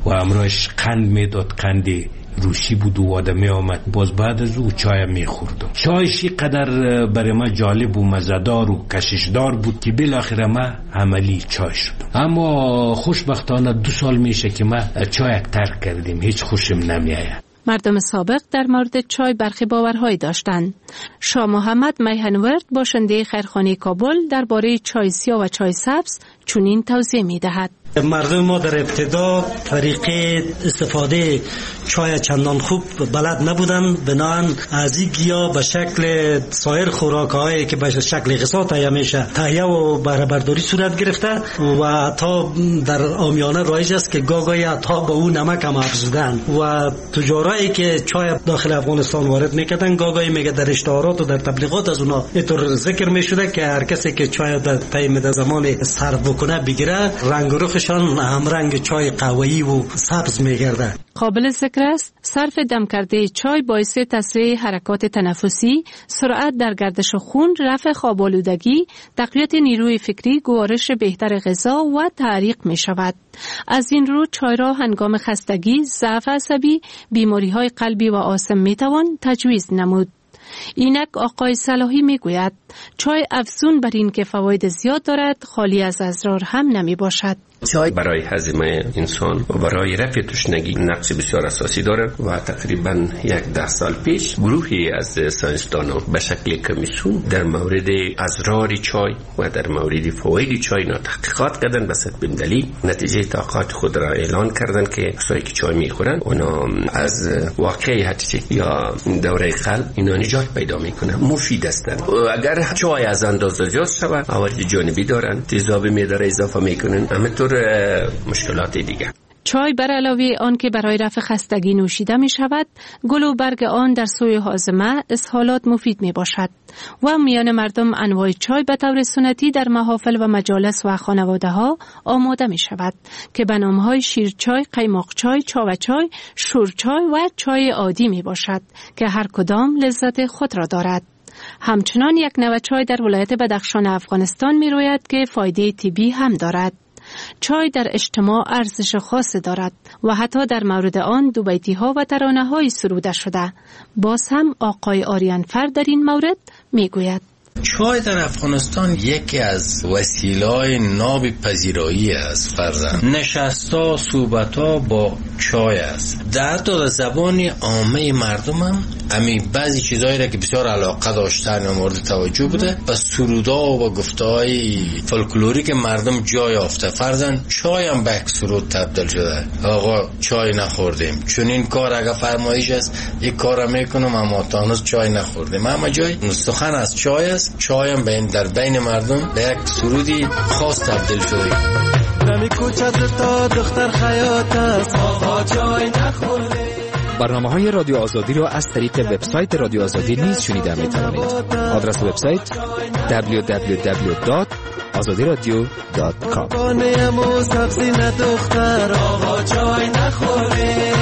و امراش قند میداد، قند روسی بود و آدم می آمد. باز بعد از او چای می خوردم. چایش قدر برای ما جالب و مزدار و کششدار بود که بالاخره ما عملی چای شدم. اما خوشبختانه دو سال میشه که ما چای ترک کردیم، هیچ خوشم نمیآید. مردم سابق در مورد چای برخی باورهایی داشتند. شاه محمد میهنورد باشنده خیرخانه کابل درباره چای سیاه و چای سبز چنین توضیح می‌دهد. مردم ما در ابتدا طریقه استفاده چای چندان خوب بلد نبودن، بنابراین از این گیاه به شکل سایر خوراک‌هایی که به شکل غذا تهیه میشه تهیه و بهره برداری صورت گرفته و تا در عامیانه رایج است که گاگای تا به اون نمک هم افزودن و تجارایی که چای داخل افغانستان وارد میکردن گاگای میگه در اشتهارات و در تبلیغات از اونا اینطور ذکر میشده که هر کسی که چای در طی زمان صرف بکنه بگیره رنگ و رخشان هم رنگ چای قهوه‌ای و سبز میگرده. قابل ذکر است صرف دم کرده چای باعث تسریع حرکات تنفسی، سرعت در گردش خون، رفع خواب آلودگی، تقویت نیروی فکری، گوارش بهتر غذا و تعریق می شود. از این رو چای را هنگام خستگی، ضعف عصبی، بیماری‌های قلبی و آسم می توان تجویز نمود. اینک آقای صلاحی می گوید چای افزون بر این که فواید زیاد دارد خالی از اضرار هم نمی باشد. چای برای هضم انسان و برای رفع تشنگی نقش بسیار اساسی دارد و تقریبا یک ده سال پیش گروهی از ساینسدانان به شکل کمیسیون در مورد اضرار چای و در مورد فواید چای تحقیقات کردند. به سبب دلیل نتیجه تحقیقات خود را اعلان کردند که کسایی که چای میخورند اونا از واقعه هرچی یا دوره قلب اینا نجات پیدا میکنن، مفید هستند. اگر چای از اندازه زیاد شود عوارض جانبی دارند، تیزابی معده اضافه میکنن، همینطور مشکلات دیگه. چای بر علاوه آن که برای رفع خستگی نوشیده می شود، گل و برگ آن در سوی هاضمه اسهالات مفید می باشد و میان مردم انواع چای به طور سنتی در محافل و مجالس و خانواده ها آماده می شود که به نام های شیرچای، قیماق چای، چاو چای، شورچای و چای عادی می باشد که هر کدام لذت خود را دارد. همچنان یک نوع چای در ولایت بدخشان افغانستان می روید که فایده طبی هم دارد. چای در اجتماع ارزش خاص دارد و حتی در مورد آن دو بیتی ها و ترانه های سروده شده. باز هم آقای آریانفر در این مورد می گوید چای در افغانستان یکی از وسیله‌های ناب پذیرایی است. فرزند نشستا صحبتا با چای است. در تا زبان عامه مردم هم امی بعضی چیزایی را که بسیار علاقه داشتن و مورد توجه بوده و سرودا و گفتهای فولکلوریک مردم جای یافته. فرزند چای هم به یک سرود تبدیل شده. آقا چای نخوردیم، چون این کار اگه فرمایش است یک کار میکنم اما تا هنوز چای نخوردیم. اما جای سخن از چای است. چای هم بین در بین مردم به یک سرودی خاص تبدیل شده. نمی کوچه تا دختر خیاط است آقا چای نخوره. برنامه های رادیو آزادی را از طریق وبسایت رادیو آزادی نیز شنیده می توانید. آدرس وبسایت دبلیو دبلیو دبلیو دات آزادی رادیو دات کام. بانه‌مو سبزی ندختر آقا چای نخوره.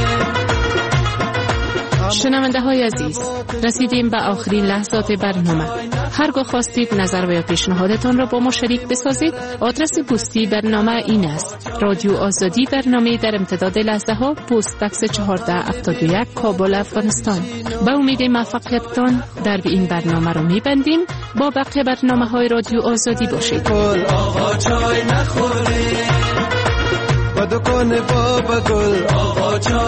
شنونده های عزیز، رسیدیم به آخرین لحظات برنامه. هرگاه خواستید نظر و یا پیشنهادتان را با ما شریک بسازید، آدرس پستی برنامه این است: رادیو آزادی، برنامه در امتداد لحظه ها، پست بکس چهارده هفتاد و یک، کابل، افغانستان. با امید موفقیتتان در این برنامه را می‌بندیم. با بقیه برنامه های رادیو آزادی باشید. آقا چای نخوره. با دکان بابا گل آقا چای